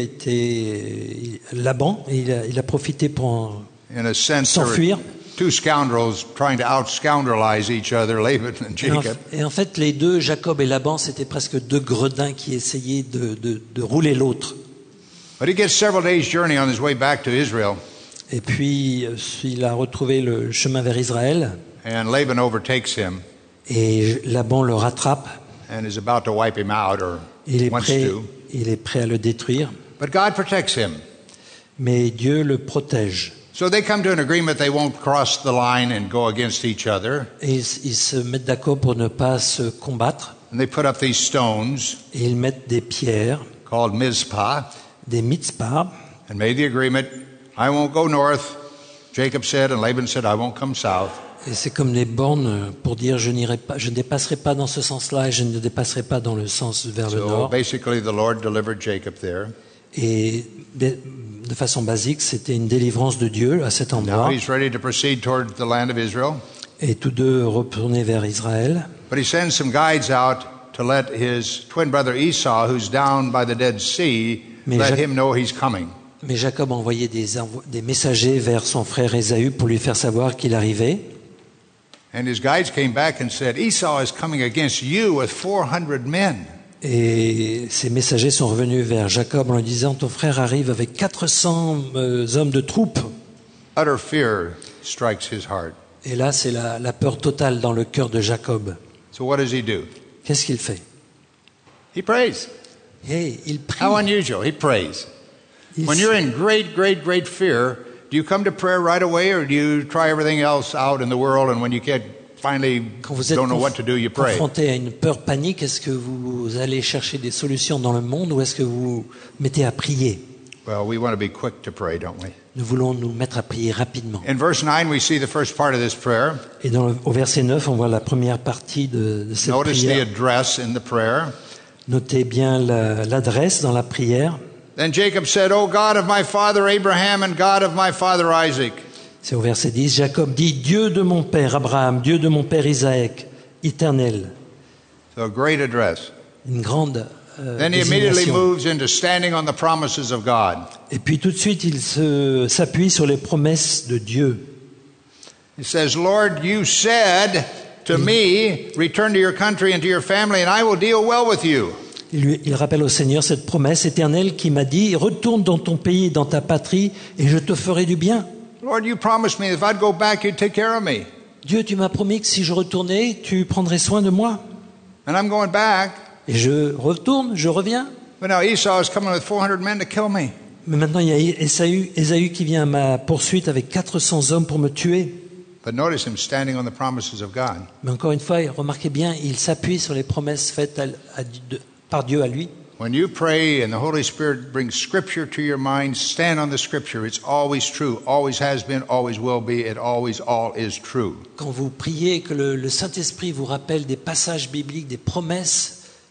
était Laban. Et il, a, il a profité pour en- In a sense, there were s'enfuir. two scoundrels trying to out-scoundrelize each other, Laban and Et en, Jacob. et en fait, les deux, Jacob et Laban, c'était presque deux gredins qui essayaient de, de, de rouler l'autre. But he gets several days' journey on his way back to Israel, Et puis, euh, il a retrouvé le chemin vers Israël. and Laban overtakes him Et Laban le rattrape. and is about to wipe him out, or Il est wants prêt, to. il est prêt à le détruire. But God protects him. Mais Dieu le protège. So they come to an agreement they won't cross the line and go against each other. Et ils, ils se mettent d'accord pour ne pas se combattre. And they put up these stones Et ils mettent des pierres, called Mizpah des mitzpah. and made the agreement, I won't go north, Jacob said, and Laban said, I won't come south. Et c'est comme des bornes pour dire je n'irai pas, je ne dépasserai pas dans ce sens-là et je ne dépasserai pas dans le sens vers le So nord. basically the Lord delivered Jacob there. Et de, de façon basique, c'était une délivrance de Dieu à cet Now endroit. he's ready to proceed toward the land of Israel. Et tous deux retournaient vers Israël. But he sends some guides out to let his twin brother Esau, who's down by the Dead Sea, Mais let Jac- him know he's coming. Mais Jacob a envoyé des, envo- des messagers vers son frère Ésaü pour lui faire savoir qu'il arrivait. And his guides came back and said, Esau is coming against you with four hundred men. Et ces messagers sont revenus vers Jacob en lui disant ton frère arrive avec quatre cents euh, hommes de troupes. Utter fear strikes his heart. Et là, c'est la, la peur totale dans le cœur de Jacob. So what does he do? Qu'est-ce qu'il fait? He prays. Et il prie. How unusual. He prays. Il When s- you're in great, great, great fear, do you come to prayer right away, or do you try everything else out in the world, and when you can't finally Quand vous êtes don't know conf- what to do, you pray? confronté à une peur panique, est-ce que vous allez chercher des solutions dans le monde ou est-ce que vous vous mettez à prier? Well, we want to be quick to pray, don't we? Nous voulons nous mettre à prier rapidement. In verse nine, we see the first part of this prayer. Et dans le- au verset neuf, on voit la première partie de, de cette Notice the prière. address in the prayer. Notez bien la- l'adresse dans la prière. Then Jacob said, O God of my father Abraham and God of my father Isaac. C'est au verset dix. Jacob dit, Dieu de mon père Abraham, Dieu de mon père Isaac, éternel. So a great address. Une grande euh, Then he immediately désignation. moves into standing on the promises of God. Et puis tout de suite, il se- s'appuie sur les promesses de Dieu. He says, Lord, you said to me, return to your country and to your family, and I will deal well with you. Il, lui- il rappelle au Seigneur cette promesse éternelle qui m'a dit, retourne dans ton pays et dans ta patrie et je te ferai du bien. Lord, you promised me if I'd go back, you'd take care of me. Dieu, tu m'as promis que si je retournais, tu prendrais soin de moi. And I'm going back. Et je retourne, je reviens. But now Esau is coming with four hundred men to kill me. Mais maintenant, il y a Ésaü, Ésaü qui vient à ma poursuite avec quatre cents hommes pour me tuer. But notice him standing on the promises of God. Mais encore une fois, remarquez bien, il s'appuie sur les promesses faites à- à- de- par Dieu à lui. When you pray and the Holy Spirit brings Scripture to your mind, stand on the Scripture. It's always true, always has been, always will be. It always all is true. Quand vous priez et que le, le Saint-Esprit vous rappelle des passages bibliques, des promesses,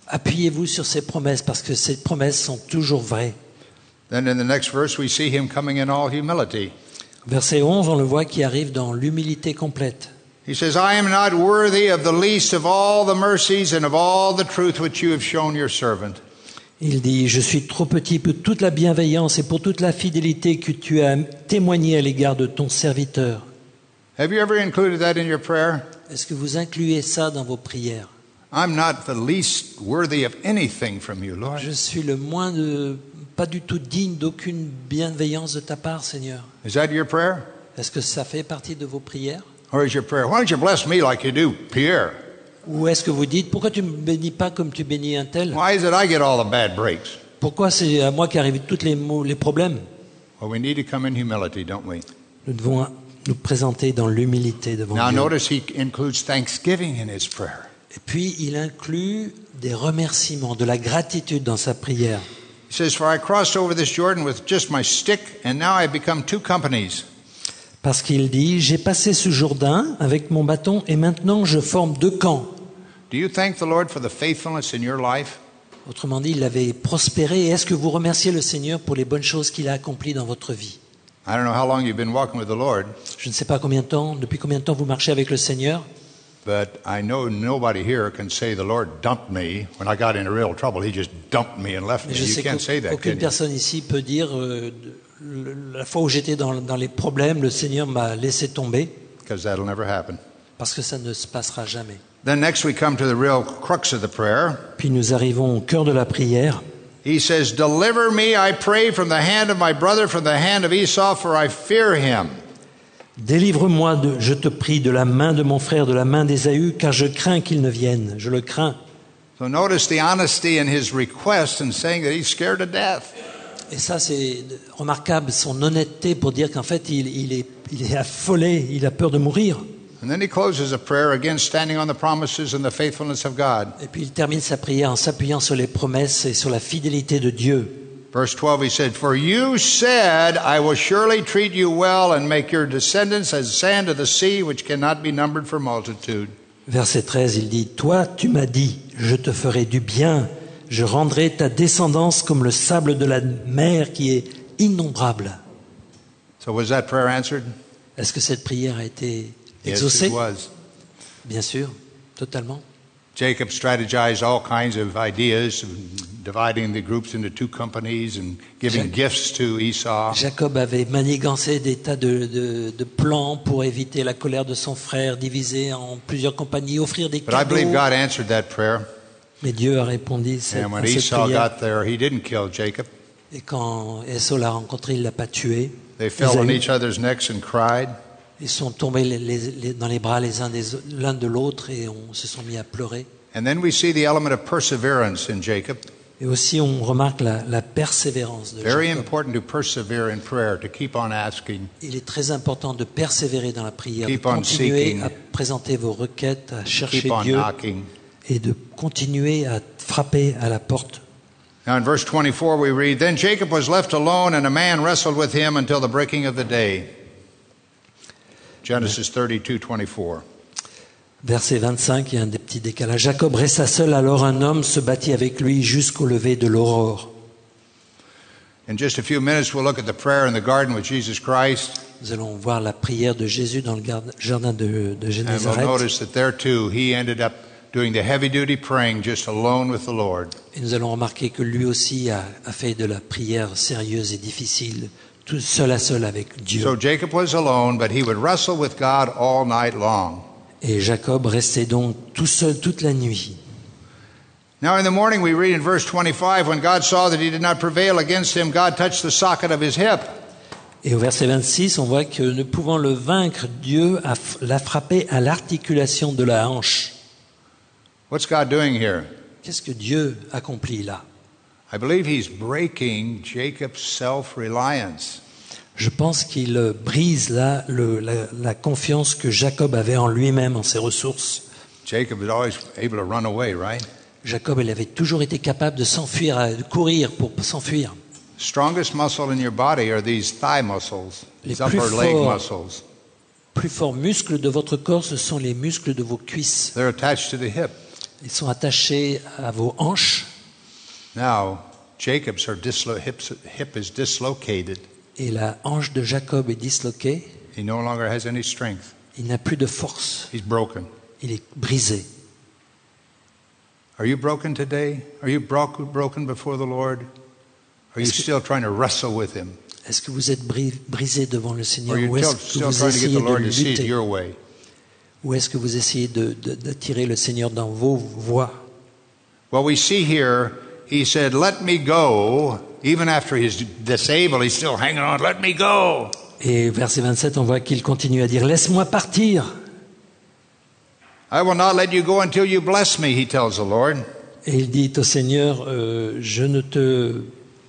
Appuyez-vous sur ces promesses parce que ces promesses sont toujours vraies. Then in the next verse, we see him coming in all humility. Verset onze, on le voit qui arrive dans l'humilité complète. He says, I am not worthy of the least of all the mercies and of all the truth which you have shown your servant. Il dit, je suis trop petit pour toute la bienveillance et pour toute la fidélité que tu as témoigné à l'égard de ton serviteur. Have you ever included that in your prayer? Est-ce que vous incluez ça dans vos prières? I'm not the least worthy of anything from you, Lord. Je suis le moins de, pas du tout digne d'aucune bienveillance de ta part, Seigneur. Is that your prayer? Est-ce que ça fait partie de vos prières? Or is your prayer, why don't you bless me like you do Pierre? Ou est-ce que vous dites, pourquoi tu ne me bénis pas comme tu bénis un tel? Why is it I get all the bad breaks? Pourquoi c'est à moi qui arrivent tous les, maux- les problèmes? Well, we need to come in humility, don't we? Nous devons nous présenter dans l'humilité devant Now Dieu. notice he includes thanksgiving in his prayer. Et puis, il inclut des remerciements, de la gratitude dans sa prière. He says, for I crossed over this Jordan with just my stick, and now I become two companies. Parce qu'il dit, j'ai passé ce Jourdain avec mon bâton et maintenant je forme deux camps. Do you thank the Lord for the faithfulness in your life? Autrement dit, il avait prospéré. Et est-ce que vous remerciez le Seigneur pour les bonnes choses qu'il a accomplies dans votre vie? I don't know how long you've been walking with the Lord, Je ne sais pas combien de temps, depuis combien de temps vous marchez avec le Seigneur, but I know nobody here can say the Lord dumped me when I got into real trouble. He just dumped me and left me. mais je You sais can't say that, qu'aucune can you? personne ici peut dire euh, le- la fois où j'étais dans, dans les problèmes, le Seigneur m'a laissé tomber, Because that'll never happen. parce que ça ne se passera jamais. Then next we come to the real crux of the prayer. Puis nous arrivons au cœur de la prière. He says, deliver me, I pray, from the hand of my brother, from the hand of Esau, for I fear him. Délivre-moi, de, je te prie, de la main de mon frère, de la main d'Ésaü, car je crains qu'il ne vienne. Je le crains. So notice the honesty in his request and saying that he's scared to death. Et ça, c'est remarquable, son honnêteté pour dire qu'en fait, il, il, est, il est affolé, il a peur de mourir. And then he closes a prayer again, standing on the promises and the faithfulness of God. Et puis il termine sa prière en s'appuyant sur les promesses et sur la fidélité de Dieu. Verse twelve, he said, for you said, I will surely treat you well and make your descendants as sand of the sea, which cannot be numbered for multitude. Verset treize, il dit, toi, tu m'as dit, je te ferai du bien, je rendrai ta descendance comme le sable de la mer qui est innombrable. So was that prayer answered? Est-ce que cette prière a été Yes, exaucée? it was. Bien sûr, totalement. Jacob strategized all kinds of ideas, dividing the groups into two companies and giving Jac- gifts to Esau. Jacob avait manigancé des tas de, de, de plans pour éviter la colère de son frère, diviser en plusieurs compagnies, offrir des But I believe cadeaux. God answered that prayer. Mais Dieu a répondu cette- And when à cette Esau prière. got there, he didn't kill Jacob. Et quand Esau l'a rencontré, il ne l'a pas tué. They fell on Ésaü. each other's necks and cried. Ils sont tombés les- les- les- dans les bras les uns des, l'un de l'autre et on se sont mis à pleurer. And then we see the element of perseverance in Jacob. Et aussi, on remarque la, la persévérance de Very Jacob. important to persevere in prayer, to keep on asking. Il est très important de persévérer dans la prière, de Keep on continuer seeking. à présenter vos requêtes, à chercher Keep on Dieu knocking. et de continuer à frapper à la porte. Now in verse twenty-four we read, Then Jacob was left alone, and a man wrestled with him until the breaking of the day. Genesis thirty-two twenty-four. Verset vingt-cinq, il y a un des petits décalages. Jacob resta seul, alors un homme se battit avec lui jusqu'au lever de l'aurore. In just a few minutes we'll look at the prayer in the garden with Jesus Christ, Nous allons voir la prière de Jésus dans le gar- jardin de, de and we'll Génézareth. notice that there too he ended up doing the heavy-duty praying just alone with the Lord. Et nous allons remarquer que lui aussi a, a fait de la prière sérieuse et difficile, tout seul à seul avec Dieu. So Jacob was alone, but he would wrestle with God all night long. Et Jacob restait donc tout seul toute la nuit. Now in the morning we read in verse twenty-five, when God saw that he did not prevail against him, God touched the socket of his hip. Et au verset vingt-six, on voit que ne pouvant le vaincre, Dieu a f- l'a frappé à l'articulation de la hanche. What's God doing here? Qu'est-ce que Dieu accomplit là? I believe he's breaking Jacob's self-reliance. Je pense qu'il euh, brise là le- la, la confiance que Jacob avait en lui-même, en ses ressources. Jacob was always able to run away, right? Jacob, il avait toujours été capable de s'enfuir, euh, de courir pour s'enfuir. Strongest muscle in your body are these thigh muscles, Les these plus upper leg forts. muscles. Plus forts muscles de votre corps, ce sont les muscles de vos cuisses. They're attached to the hip. Ils sont attachés à vos hanches. Now, Jacob's are dislo- hips, hip is dislocated. Et la hanche de Jacob est disloquée. He no longer has any strength. Il n'a plus de force. He's broken. Il est brisé. Are you broken today? Are you bro- broken before the Lord? Are you still trying to wrestle with Him? Est-ce que vous êtes bri- brisé devant le Seigneur Or are you ou est-ce still, que still vous trying to get essayez the Lord de to see it lutter? your way? Ou est-ce que vous essayez de- de- d'attirer le Seigneur dans vos voies? Well, we see here, he said, let me go. Even after he's disabled, he's still hanging on. Let me go. Et verset vingt-sept, on voit qu'il continue à dire « Laisse-moi partir !» I will not let you go until you bless me, he tells the Lord. Et il dit au Seigneur euh, « Je ne te...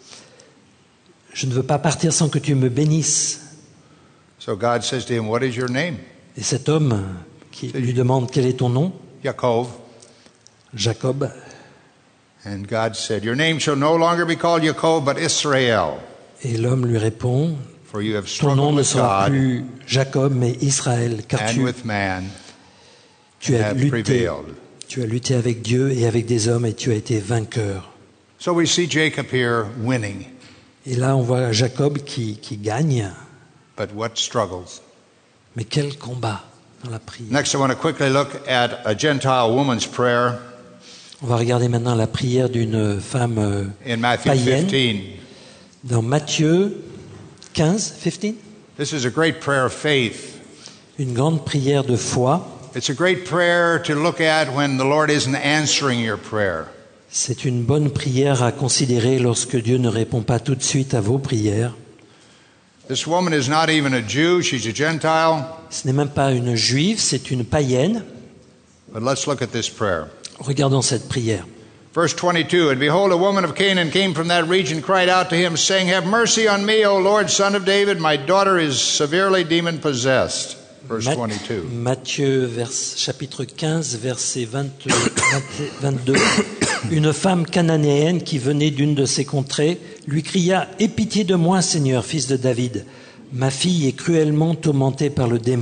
Je ne veux pas partir sans que tu me bénisses. So God says to him, what is your name? » Et cet homme qui lui demande « Quel est ton nom ?» Yaakov. Jacob. And God said, your name shall no longer be called Yaakov, but Israel. Et l'homme lui répond For you have « Ton nom struggled ne with sera God plus Jacob, mais Israël, car and tu, with man, tu as have lutté. prevailed. Tu as lutté avec Dieu et avec des hommes et tu as été vainqueur. » So we see Jacob here winning, Et là, on voit Jacob qui, qui gagne. but what struggles? Mais quel combat dans la prière. Next, I want to quickly look at a Gentile woman's prayer On va regarder maintenant la prière d'une femme euh, in Matthew païenne fifteen. dans Matthieu quinze, quinze. This is a great prayer of faith. Une grande prière de foi. It's a great prayer to look at when the Lord isn't answering your prayer. C'est une bonne prière à considérer lorsque Dieu ne répond pas tout de suite à vos prières. This woman is not even a Jew, she's a Gentile. Ce n'est même pas une juive, c'est une païenne. But let's look at this prayer. Regardons cette prière. Verse twenty-two, and behold, a woman of Canaan came from that region, cried out to him, saying, have mercy on me, O Lord, son of David, my daughter is severely demon-possessed. Verse Mat- twenty-two. Matthieu, vers, chapitre quinze, verset vingt, vingt, vingt-deux. Une femme cananéenne qui venait d'une de ces contrées lui cria « Aie pitié de moi, Seigneur, fils de David. Ma fille est cruellement tourmentée par le démon. »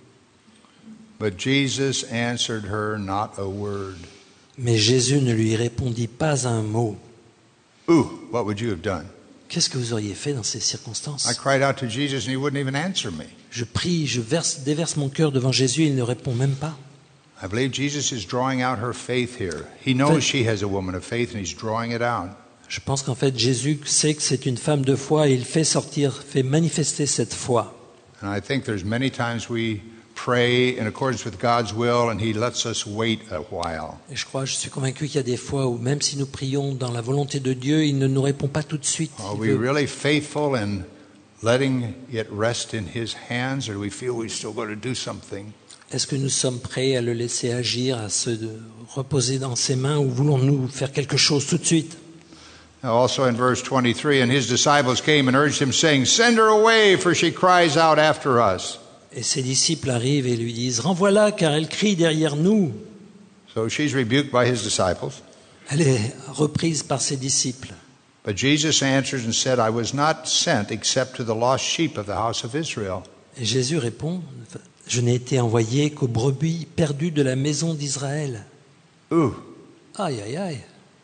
But Jesus answered her not a word. Mais Jésus ne lui répondit pas un mot. Ooh, what would you have done? Qu'est-ce que vous auriez fait dans ces I circonstances? cried out to Jesus and he wouldn't even answer me. Je prie, je verse, déverse mon cœur devant Jésus, il ne répond même pas. I believe Jesus is drawing out her faith here. He knows she has a woman of faith and he's drawing it out. Je pense qu'en fait, Jésus sait que c'est une femme de foi et il fait sortir, fait manifester cette foi. And I think there's many times we pray in accordance with God's will and he lets us wait a while. Et je crois, je suis convaincu qu'il y a des fois où même si nous prions dans la volonté de Dieu, il ne nous répond pas tout de suite. Are Il we veut- really faithful in letting it rest in his hands, or do we feel we've still got to do something? Est-ce que nous sommes prêts à le laisser agir, à se de- reposer dans ses mains, ou voulons-nous faire quelque chose tout de suite? Now also in verse twenty-three, and his disciples came and urged him, saying, send her away, for she cries out after us. Et ses disciples arrivent et lui disent « Renvoie-la, car elle crie derrière nous. So she's rebuked by his disciples. » Elle est reprise par ses disciples. But Jesus answered and said, I was not sent except to the lost sheep of the house of Israel. Et Jésus répond « Je n'ai été envoyé qu'aux brebis perdues de la maison d'Israël. Ooh, » Aïe, aïe, aïe.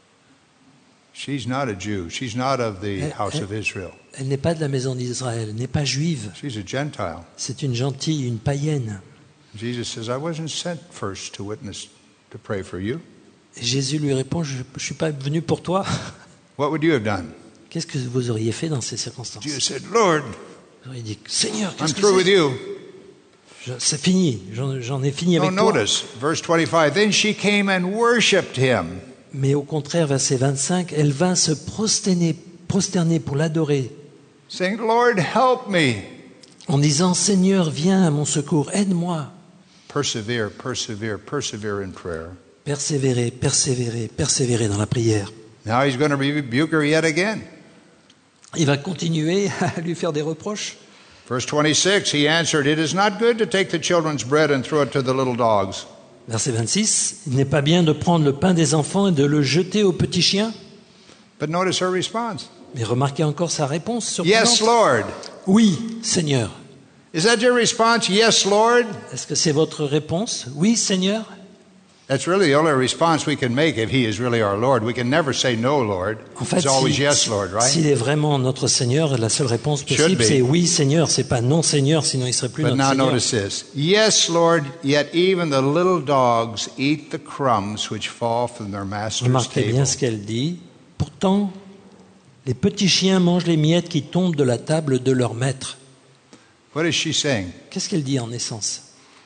she's not a Jew. She's not of the Eh, house eh. of Israel. Elle n'est pas de la maison d'Israël, elle n'est pas juive. She's a Gentile. C'est une gentille, une païenne. Jesus says, I wasn't sent first to witness, to pray for you. Et Jésus lui répond « Je ne suis pas venu pour toi. What would you have done? » Qu'est-ce que vous auriez fait dans ces circonstances? Jesus said, Lord, Vous auriez dit « Seigneur, I'm qu'est-ce que through with c'est? you. Je- C'est fini, j'en j'en ai fini No, avec toi. notice, verse twenty-five, then she came and worshipped him. Mais au contraire, verset vingt-cinq, elle vint se prosterner, prosterner pour l'adorer, saying, Lord, help me. en disant « Seigneur, viens à mon secours, aide-moi. » Persevere, persevere, persevere in prayer. Persévérer, persévérer, persévérer dans la prière. Now he's going to rebuke her yet again. Il va continuer à lui faire des reproches. Verse twenty-six, he answered, it is not good to take the children's bread and throw it to the little dogs. Verset vingt-six, « Il n'est pas bien de prendre le pain des enfants et de le jeter aux petits chiens. But notice her response. » Mais remarquez encore sa réponse Yes, surprenante. Lord. Oui, Seigneur. Is that your response? Yes, Lord. Est-ce que c'est votre réponse? Oui, Seigneur. That's really the only response we can make if he is really our Lord. We can never say no, Lord. En fait, It's always si- yes, Lord, right? s'il est vraiment notre Seigneur, la seule réponse Should possible, be. c'est oui, Seigneur. C'est pas non, Seigneur, sinon il serait plus But notre now Seigneur. notice this. Yes, Lord, yet even the little dogs eat the crumbs which fall from their master's Remarquez bien table. ce qu'elle dit. Pourtant, les petits chiens mangent les miettes qui tombent de la table de leur maître. What is she saying? Qu'est-ce qu'elle dit en essence?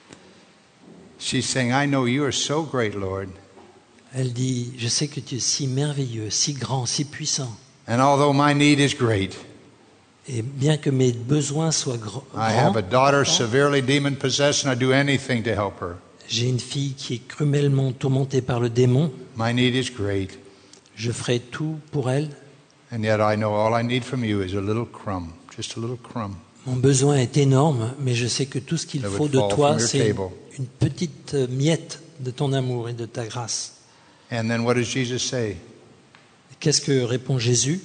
She's saying, I know you are so great, Lord. Elle dit, je sais que tu es si merveilleux, si grand, si puissant. And although my need is great, Et bien que mes besoins soient gr- I have grands, a daughter severely demon possessed, and I do anything to help her. j'ai une fille qui est cruellement tourmentée par le démon. My need is great, Je ferai tout pour elle. and yet I know all I need from you is a little crumb, just a little crumb. Mon besoin est énorme, mais je sais que tout ce qu'il That faut would de fall toi, from your c'est table. une petite euh, miette de ton amour et de ta grâce. And then what does Jesus say? Qu'est-ce que répond Jésus?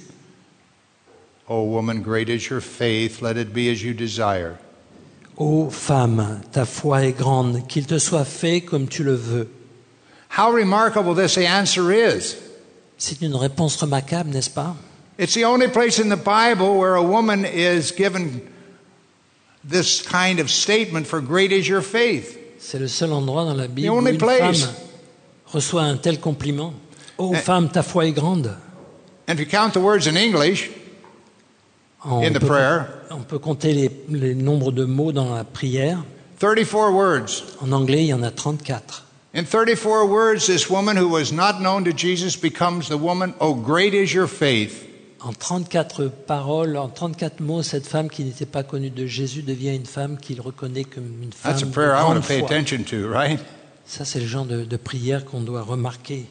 Oh, woman, great is your faith. Let it be as you desire. Ô femme, ta foi est grande, qu'il te soit fait comme tu le veux. How remarkable this answer is. C'est une réponse remarquable, n'est-ce pas? It's the only place in the Bible where a woman is given this kind of statement for great is your faith. C'est le seul endroit dans la Bible The où only une place. femme reçoit un tel compliment. Ô Eh. femme, ta foi est grande. And if you count the words in English, On in the peut, prayer, on peut compter les, les nombres de mots dans la prière. thirty-four words. En anglais, il y en a trente-quatre. In thirty-four words, this woman who was not known to Jesus becomes the woman, oh, great is your faith. En trente-quatre paroles, en trente-quatre mots, cette femme qui n'était pas connue de Jésus devient une femme qu'il reconnaît comme une femme That's a de prayer I want grande to pay foi. attention to, right? Ça, c'est le genre de, de prière qu'on doit remarquer.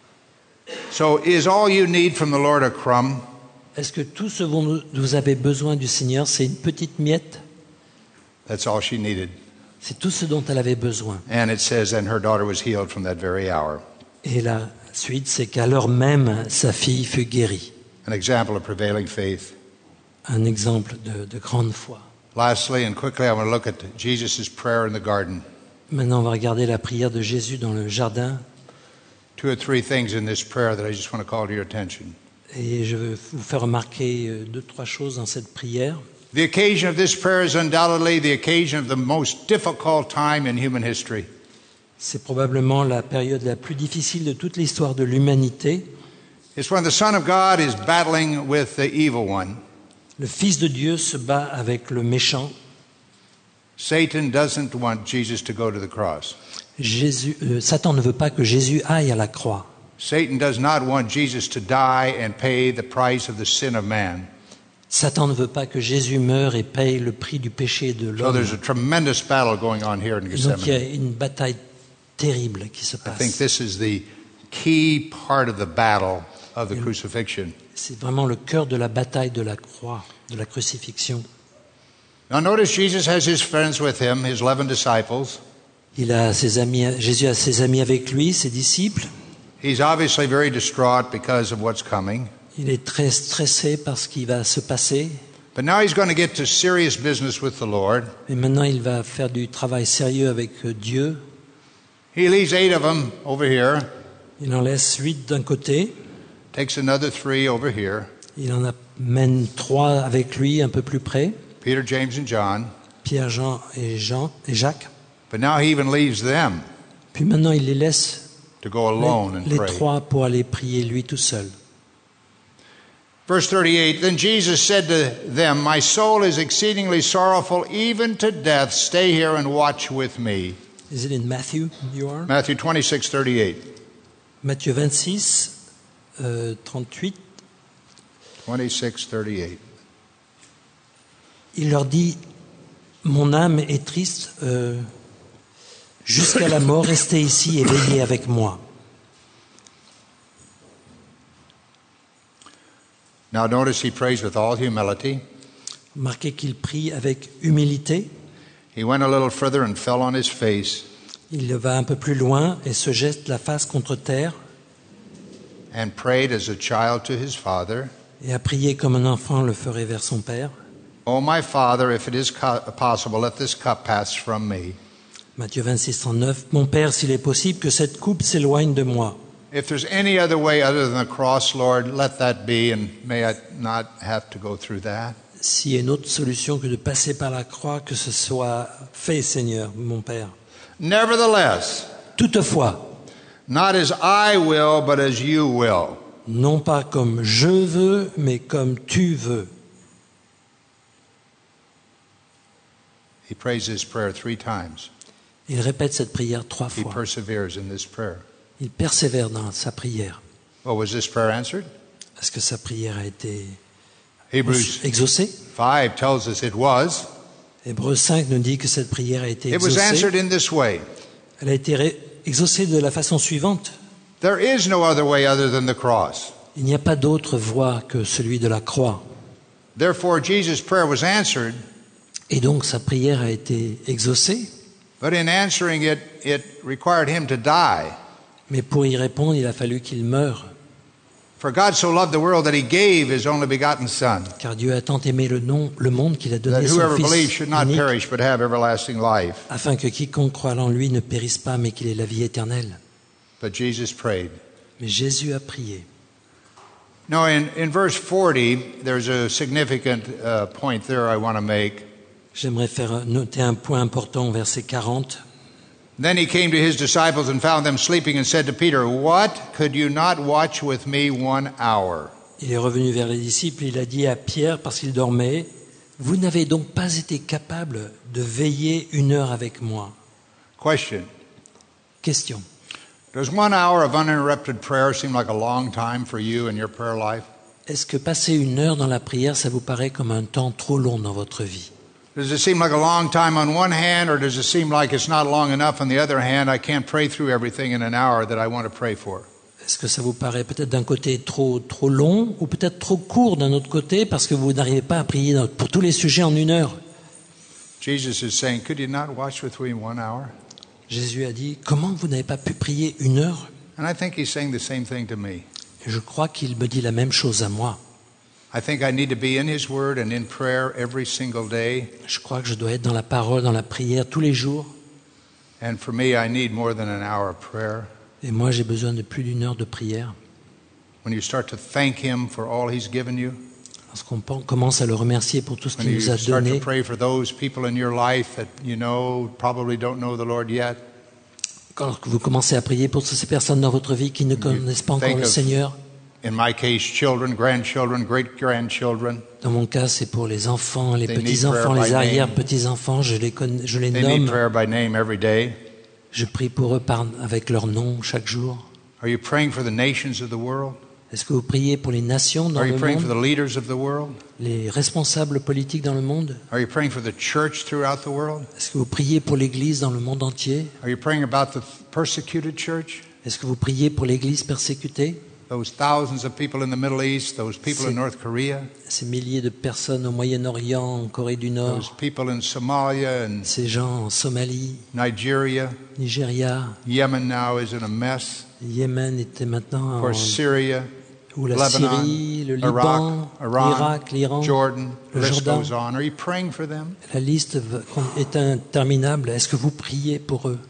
So is all you need from the Lord a crumb? Est-ce que tout ce dont vous avez besoin du Seigneur, c'est une petite miette? That's all she needed. C'est tout ce dont elle avait besoin. And it says, and her daughter was healed from that very hour. Et la suite, c'est qu'à l'heure même, sa fille fut guérie. An example of prevailing faith. Un exemple de, de grande foi. Lastly, and quickly, I want to look at Jesus' prayer in the garden. Maintenant, on va regarder la prière de Jésus dans le jardin. Two or three things in this prayer that I just want to call to your attention. Et je veux vous faire remarquer euh, deux, trois choses dans cette prière. The occasion of this prayer is undoubtedly the occasion of the most difficult time in human history. C'est probablement la période la plus difficile de toute l'histoire de l'humanité. It's when the Son of God is battling with the evil one. Le Fils de Dieu se bat avec le méchant. Satan doesn't want Jesus to go to the cross. Jésus, euh, Satan ne veut pas que Jésus aille à la croix. Satan does not want Jesus to die and pay the price of the sin of man. Satan ne veut pas que Jésus meure et paye le prix du péché de So l'homme. there's a tremendous battle going on here in Et donc il y a Gethsemane. une bataille terrible qui se I think passe. this is the key part of the battle of the crucifixion. C'est vraiment le cœur de la bataille de la croix, de la crucifixion. Now notice Jesus has his friends with him, his eleven disciples. Il a ses amis, Jésus a ses amis avec lui, ses disciples. He's obviously very distraught because of what's coming. Il est très stressé par ce qui va se passer. But now he's going to get to serious business with the Lord. Mais maintenant, il va faire du travail sérieux avec euh, Dieu. He leaves eight of them over here, Il en laisse huit d'un côté. takes another three over here, Il en amène trois avec lui un peu plus près. Peter, James, and John. Pierre, Jean et Jean et Jacques. But now he even leaves them Puis maintenant, il les laisse to go alone and les, les pray. trois pour aller prier lui tout seul. Verse thirty-eight, then Jesus said to them, my soul is exceedingly sorrowful, even to death. Stay here and watch with me. Is it in Matthew? You are? Matthew twenty-six, thirty-eight. Matthieu vingt-six, euh, trente-huit. twenty-six, thirty-eight. Il leur dit, mon âme est triste euh, jusqu'à la mort, restez ici et veillez avec moi. Now notice he prays with all humility. Marquez qu'il prie avec humilité. He went a little further and fell on his face Il va un peu plus loin et se jette la face contre terre and prayed as a child to his father. et a prié comme un enfant le ferait vers son père. Oh, my Father, if it is co- possible, let this cup pass from me. Matthieu vingt-six, trente-neuf. Mon Père, s'il est possible, que cette coupe s'éloigne de moi. If there's any other way other than the cross, Lord, let that be, and may I not have to go through that. S'il y a une autre solution que de passer par la croix, que ce soit fait, Seigneur, mon Père. Nevertheless, Toutefois, not as I will, but as you will. non pas comme je veux, mais comme tu veux. He prays this prayer three times. Il répète cette prière trois He fois. perseveres in this prayer. Il persévère dans sa prière. Well, was this prayer answered? Est-ce que sa prière a été Hebrews exaucée? five tells us it was. Hébreux cinq nous dit que cette prière a été It was answered exaucée. in this way. Elle a été ré- exaucée de la façon suivante. There is no other way other than the cross. Il n'y a pas d'autre voie que celui de la croix. Therefore, Jesus' prayer was answered, Et donc sa prière a été exaucée. but in answering it, it required him to die. Mais pour y répondre, il a fallu qu'il meure. For God so loved the world that he gave his only begotten Son, Car Dieu a tant aimé le, nom, le monde qu'il a that donné son whoever Fils believes should not unique, perish but have everlasting life. afin que quiconque croit en lui ne périsse pas, mais qu'il ait la vie éternelle. But Jesus prayed. Mais Jésus a prié. Now, in, in verse forty, there's a significant uh, point there I want to make. J'aimerais faire noter un point important au verset quarante. Then he came to his disciples and found them sleeping and said to Peter, What? Could you not watch with me one hour? Il est revenu vers les disciples, il a dit à Pierre, parce qu'il dormait, « Vous n'avez donc pas été capable de veiller une heure avec moi ?» Question. Question. Does one hour of uninterrupted prayer seem like a long time for you in your prayer life? Est-ce que passer une heure dans la prière, ça vous paraît comme un temps trop long dans votre vie? Does it seem like a long time on one hand, or does it seem like it's not long enough on the other hand? I can't pray through everything in an hour that I want to pray for. Est-ce que ça vous paraît peut-être d'un côté trop, trop long ou peut-être trop court d'un autre côté parce que vous n'arrivez pas à prier dans- pour tous les sujets en une heure? Jesus is saying, Could you not watch with me one hour? Jésus a dit, comment vous n'avez pas pu prier une heure? And I think he's saying the same thing to me. Et je crois qu'il me dit la même chose à moi. I think I need to be in his word and in prayer every single day. Je crois que je dois être dans la parole, dans la prière tous les jours. And for me, I need more than an hour of prayer. Et moi, j'ai besoin de plus d'une heure de prière. When you start to thank him for all he's given you, Lorsqu'on pen- commence à le remercier pour tout ce when qu'il you nous a start to donné, pray for those people in your life that you know probably don't know the Lord yet, quand vous commencez à prier pour toutes ces personnes dans votre vie qui ne connaissent pas encore think le of- Seigneur, in my case, children, grandchildren, great-grandchildren, dans mon cas, c'est pour les enfants, les They need petits-enfants, prayer by les name. arrière-petits-enfants, je les, connais, je les they need nomme, prayer by name every day. je prie pour eux par, avec leur nom chaque jour. Are you praying for the nations of the world? Est-ce que vous priez pour les nations dans Are you le praying for monde, the leaders of the world? les responsables politiques dans le monde? Are you praying for the church throughout the world? Est-ce que vous priez pour l'Église dans le monde entier? Are you praying about the persecuted church? Est-ce que vous priez pour l'Église persécutée? Those thousands of people in the Middle East, those people in C'est- North Korea, Ces milliers de personnes au Moyen-Orient, en Corée du those Nord, people in Somalia and ces gens en Somalie, Nigeria. Nigeria, Yemen now is in a mess. Yémen était maintenant Of en, course, Syria, ou la Lebanon, Syrie, le Iraq, Liban, Iran, l'Irak, l'Iran, Jordan, the le list Jourdain. goes on. Are you praying for them? La liste va- est interminable. Est-ce que vous priez pour eux?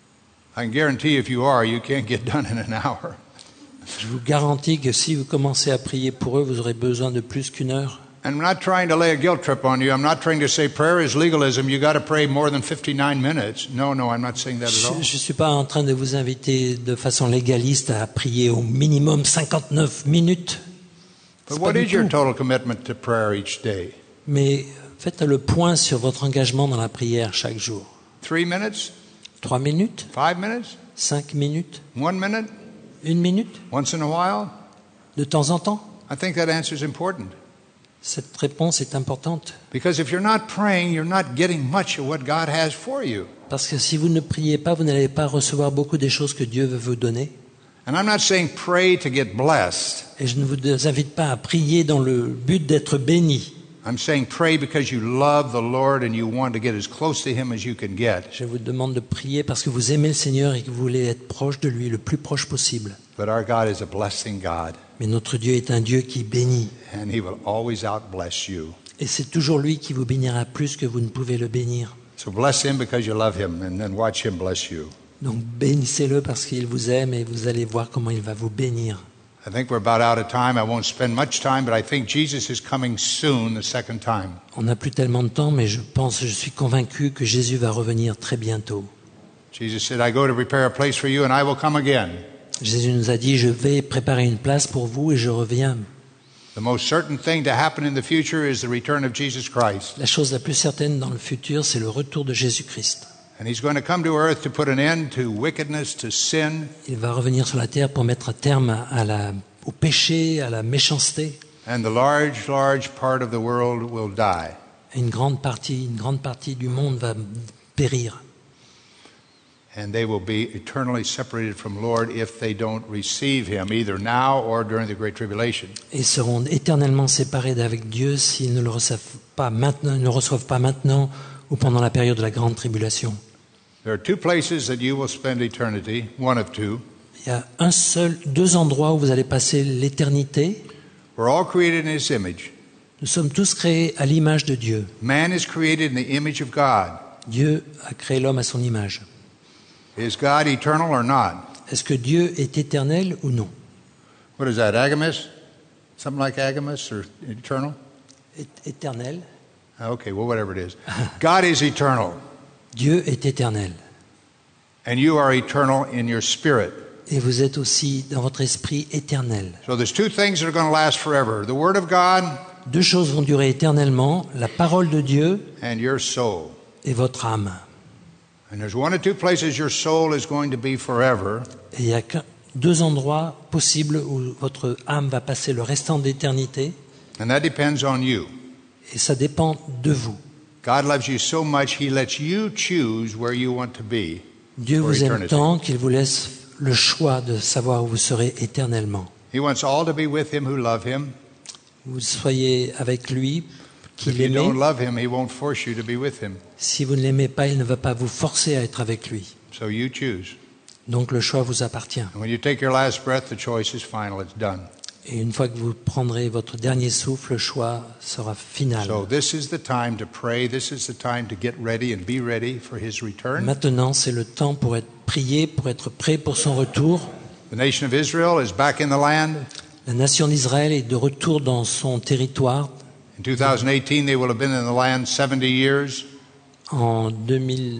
I can guarantee you if you are, you can't get done in an hour. Je vous garantis que si vous commencez à prier pour eux, vous aurez besoin de plus qu'une heure. And I'm not trying to lay a guilt trip on you. I'm not trying to say prayer is legalism. You got to pray more than fifty-nine minutes. No, no, I'm not saying that at Je all. ne suis pas en train de vous inviter de façon légaliste à prier au minimum cinquante-neuf minutes. But C'est what pas is du your tout. total commitment to prayer each day? Mais faites le point sur votre engagement dans la prière chaque jour. Three minutes? Trois minutes? Five minutes? Cinq minutes? One minute? Une minute? Once in a while? De temps en temps? I think that answer is important. Cette réponse est importante. Because if you're not praying, you're not getting much of what God has for you. Parce que si vous ne priez pas, vous n'allez pas recevoir beaucoup des choses que Dieu veut vous donner. And I'm not saying pray to get blessed. Et je ne vous invite pas à prier dans le but d'être béni. I'm saying pray because you love the Lord and you want to get as close to Him as you can get. Je vous demande de prier parce que vous aimez le Seigneur et que vous voulez être proche de lui, le plus proche possible. But our God is a blessing God, Mais notre Dieu est un Dieu qui bénit. and He will always outbless you. Et c'est toujours lui qui vous bénira plus que vous ne pouvez le bénir. So bless him because you love him, and then watch him bless you. Donc bénissez-le parce qu'il vous aime et vous allez voir comment il va vous bénir. I think we're about out of time. I won't spend much time, but I think Jesus is coming soon the second time. On n'a plus tellement de temps, mais je pense, je suis convaincu que Jésus va revenir très bientôt. Jesus said, I go to prepare a place for you, and I will come again. Jésus nous a dit, je vais préparer une place pour vous et je reviens. The most certain thing to happen in the future is the return of Jesus Christ. La chose la plus certaine dans le futur, c'est le retour de Jésus-Christ. And he's going to come to earth to put an end to wickedness, to sin, Il va revenir sur la terre pour mettre un terme à la, au péché, à la méchanceté. and the large, large part of the world will die. Et une grande partie, une grande partie du monde va périr. And they will be eternally separated from Lord if they don't receive him, either now or during the Great Tribulation. Et seront éternellement séparés d'avec Dieu s'ils ne le reçoivent pas maintenant, ne le reçoivent pas maintenant ou pendant la période de la grande tribulation. There are two places that you will spend eternity, one of two. Il y a un seul, deux endroits où vous allez passer l'éternité. We're all created in his image. Nous sommes tous créés à l'image de Dieu. Man is created in the image of God. Dieu a créé l'homme à son image. Is God eternal or not? Est-ce que Dieu est éternel ou non? What is that, agamus? Something like agamus or eternal? É- Éternel. Okay, well, whatever it is. God is eternal, Dieu est éternel. and you are eternal in your spirit. Et vous êtes aussi dans votre esprit éternel. So there's two things that are going to last forever, the Word of God Deux choses vont durer éternellement, la parole de Dieu and your soul. et votre âme. And there's one or two places your soul is going to be forever, Et il y a qu'un- deux endroits possibles où votre âme va passer le restant de l'éternité, and that depends on you. et ça dépend de vous. God loves you so much, He lets you choose where you want to be Dieu for vous aime eternity. tant qu'il vous laisse le choix de savoir où vous serez éternellement. He wants all to be with Him who love Him. Vous soyez avec lui, qui If you don't l'aimez. love Him, He won't force you to be with Him. Si vous ne l'aimez pas, il ne va pas vous forcer à être avec lui. So you choose. Donc le choix vous appartient. And when you take your last breath, the choice is final. It's done. Et une fois que vous prendrez votre dernier souffle, le choix sera final. So this is the time to pray. This is the time to get ready and be ready for His return. Maintenant, c'est le temps pour être prié, pour être prêt pour son retour. The nation of Israel is back in the land. La nation d'Israël est de retour dans son territoire. In two thousand eighteen, they will have been in the land seventy years. En deux mille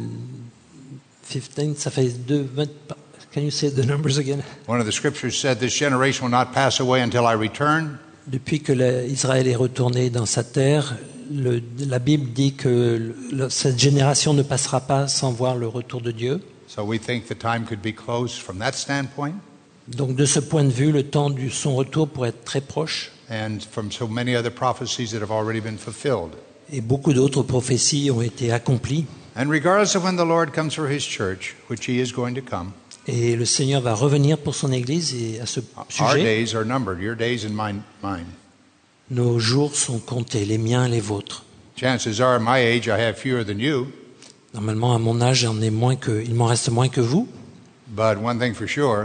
quinze, ça fait deux, vingt, can you say the numbers again? One of the scriptures said, "This generation will not pass away until I return." Depuis que la- Israël est retourné dans sa terre, le- la Bible dit que le- cette génération ne passera pas sans voir le retour de Dieu. So we think the time could be close from that standpoint, Donc de ce point de vue, le temps de son retour pourrait être très proche. and from so many other prophecies that have already been fulfilled. Et beaucoup d'autres prophéties ont été accomplies. And regardless of when the Lord comes for His church, which He is going to come, Et le Seigneur va revenir pour son Église. Et à ce our sujet, days are numbered. Your days and mine. mine. nos jours sont comptés, les miens et les vôtres. Chances are, at my age, I have fewer than you. Normalement, à mon âge, j'en ai moins que, il m'en reste moins que vous. But one thing for sure,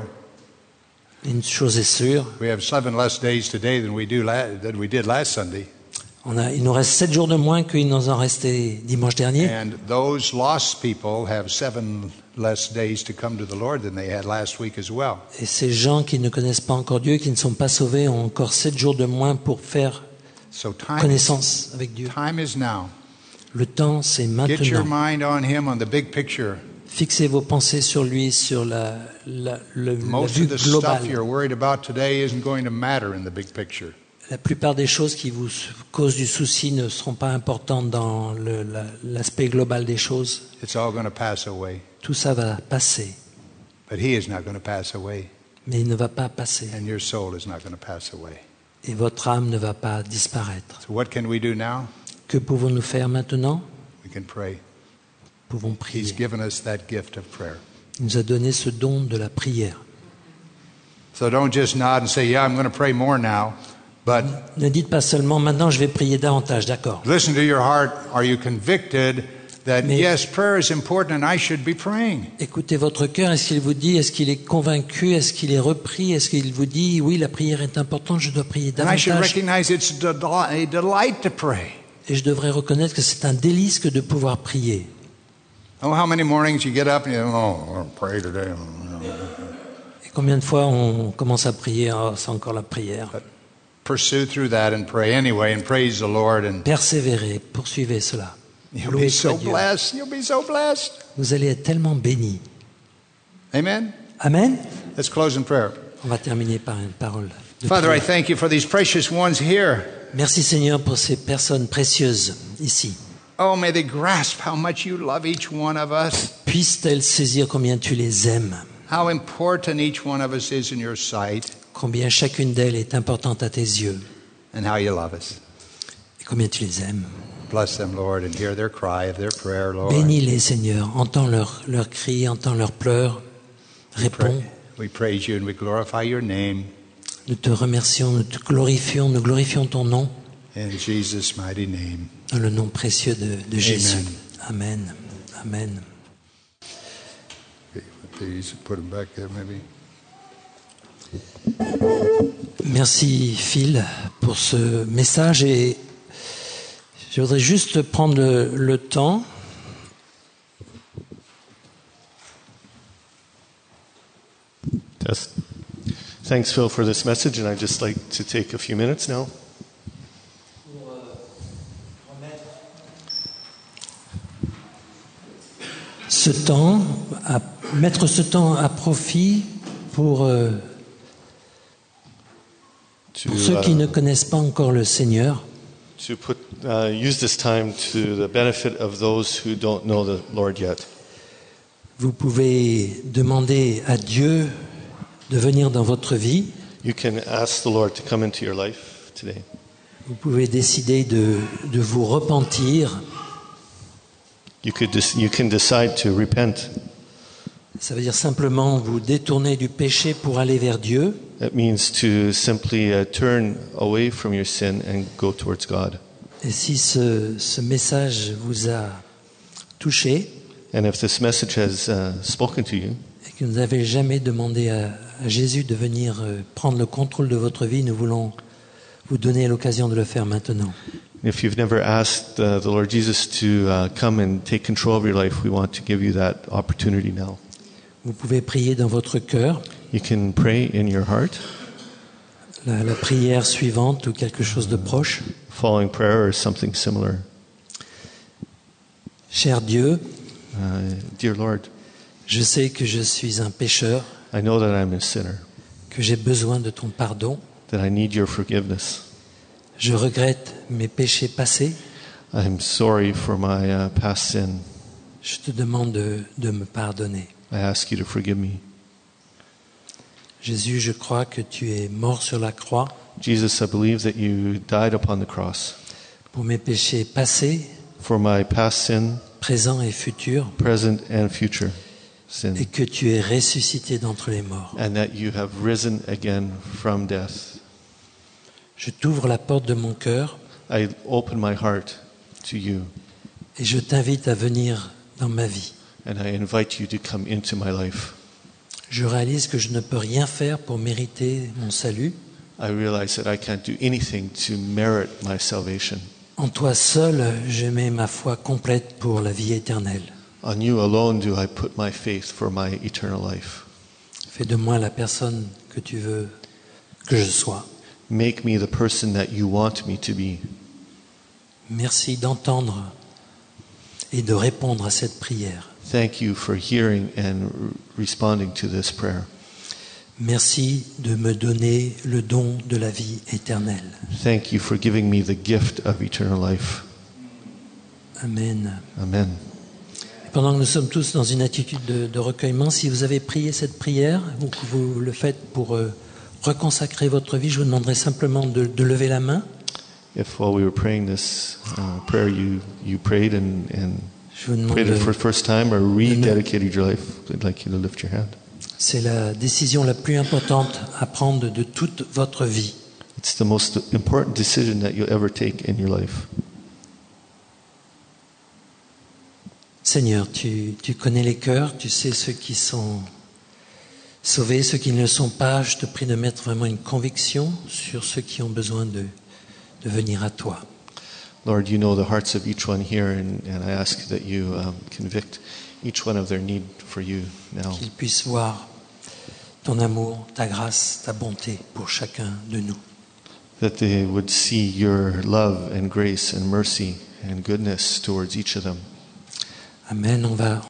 Une chose est sûre, we have seven less days today than we do la- than we did last Sunday. on a, il nous reste sept jours de moins qu'il nous en restait dimanche dernier. And those lost people have seven less days to come to the Lord than they had last week as well. Et ces gens qui ne connaissent pas encore Dieu, qui ne sont pas sauvés, ont encore sept jours de moins pour faire So time, connaissance avec Dieu. time is now. Le temps, c'est Get your maintenant. mind on Him, on the big picture. Fixez vos pensées sur lui, sur la, la, le- la Most vue of the stuff globale. you're worried about today isn't going to matter in the big picture. La plupart des choses qui vous causent du souci ne seront pas importantes dans le- la- l'aspect global des choses. It's all going to pass away. Tout ça va passer, But He is not going to pass away, mais il ne va pas passer. and your soul is not going to pass away. Et votre âme ne va pas disparaître. So what can we do now? Que pouvons-nous faire maintenant? We can pray. Nous pouvons He's prier. given us that gift of prayer. Il nous a donné ce don de la prière. So don't just nod and say, yeah, I'm going to pray more now. But Ne dites pas seulement maintenant je vais prier davantage, d'accord. listen to your heart. Are you convicted that, Mais- yes, prayer is important and I should be praying? Écoutez votre cœur, est-ce qu'il vous dit, est-ce qu'il est convaincu, est-ce qu'il est repris, est-ce qu'il vous dit, oui, la prière est importante, je dois prier And I should davantage. recognize it's a delight to pray. Et je devrais reconnaître que c'est un délice que de pouvoir prier. Oh, how many mornings you get up and you oh, I'll pray today. Et combien de fois on commence à prier, oh, c'est encore la prière. Pursue through that and pray anyway and praise the Lord and Persévérez, poursuivez cela. you'll Louez be so soit Dieu. blessed. You'll be so blessed. Vous allez être tellement bénis. Amen. Amen. Let's close in prayer. On va terminer par une parole de Father, I prière. thank you for these precious ones here. Merci Seigneur pour ces personnes précieuses ici. Oh, may they grasp how much you love each one of us, Puissent-elles saisir combien tu les aimes, how important each one of us is in your sight, combien chacune d'elles est importante à tes yeux, and how you love us. et combien tu les aimes. Bless them, Lord, and hear their cry of their prayer, Lord. Bénis-les Seigneur, entends leurs leur cris, entends leurs pleurs, We pray- réponds. We praise you and we glorify your name Nous te remercions, nous te glorifions, nous glorifions ton nom, in Jesus' mighty name. dans le nom précieux de, de Jésus. Amen. Amen. Okay, Please put them back there, maybe. Merci Phil pour ce message et je voudrais juste prendre le, le temps Yes. Thanks, Phil, for this message, and I'd just like to take a few minutes now. ce temps, à mettre ce temps à profit pour, euh, To, pour ceux qui uh, ne connaissent pas encore le Seigneur. to put, uh, use this time to the benefit of those who don't know the Lord yet. Vous pouvez demander à Dieu de venir dans votre vie. You can ask the Lord to come into your life today. Vous pouvez décider de, de vous repentir. You could dec- you can decide to repent. Ça veut dire simplement vous détourner du péché pour aller vers Dieu. That means to simply uh, turn away from your sin and go towards God. Et si ce, ce message vous a touché And if this message has uh, spoken to you, et que vous n'avez jamais demandé à, à Jésus de venir euh, prendre le contrôle de votre vie, nous voulons vous donner l'occasion de le faire maintenant. if you've never asked uh, the Lord Jesus to uh, come and take control of your life, we want to give you that opportunity now. Vous pouvez prier dans votre cœur You can pray in your heart, la, la prière suivante ou quelque chose de proche. following prayer or something similar. Cher Dieu, Uh, Dear Lord, je sais que je suis un pécheur, I know that I'm a sinner, que j'ai besoin de ton pardon. that I need your forgiveness. Je regrette mes péchés passés. I'm sorry for my uh, past sin. Je te demande de, de me pardonner. I ask you to forgive me. Jésus, je crois que tu es mort sur la croix Jesus, I believe that you died upon the cross pour mes péchés passés, for my past sin, présents et futurs, present and future sin, et que tu es ressuscité d'entre les morts. and that you have risen again from death. Je t'ouvre la porte de mon cœur I open my heart to you, et je t'invite à venir dans ma vie. and I invite you to come into my life. Je réalise que je ne peux rien faire pour mériter mon salut. I realize that I can't do anything to merit my salvation. En toi seul, je mets ma foi complète pour la vie éternelle. On you alone do I put my faith for my eternal life. Fais de moi la personne que tu veux que je sois. Make me the person that you want me to be. Merci d'entendre et de répondre à cette prière. Thank you for hearing and r- responding to this prayer. Merci de me donner le don de la vie éternelle. Thank you for giving me the gift of eternal life. Amen. Amen. Et pendant que nous sommes tous dans une attitude de, de recueillement, si vous avez prié cette prière ou que vous le faites pour euh, reconsacrer votre vie, je vous demanderai simplement de, de lever la main. If while we were praying this uh, prayer you, you prayed and, and Je vous demande prayed it for de- the first time or rededicated your life, I'd like you to lift your hand. C'est la décision la plus importante à prendre de toute votre vie. It's the most important decision that you'll ever take in your life. Seigneur, tu, tu connais les cœurs, tu sais ceux qui sont sauvés, ceux qui ne le sont pas. Je te prie de mettre vraiment une conviction sur ceux qui ont besoin de, de venir à toi. Lord, you know the hearts of each one here, and, and I ask that you um, convict each one of their need for you now. Qu'ils puissent voir ton amour, ta grâce, ta bonté pour chacun de nous. That they would see your love and grace and mercy and goodness towards each of them. Amen. On va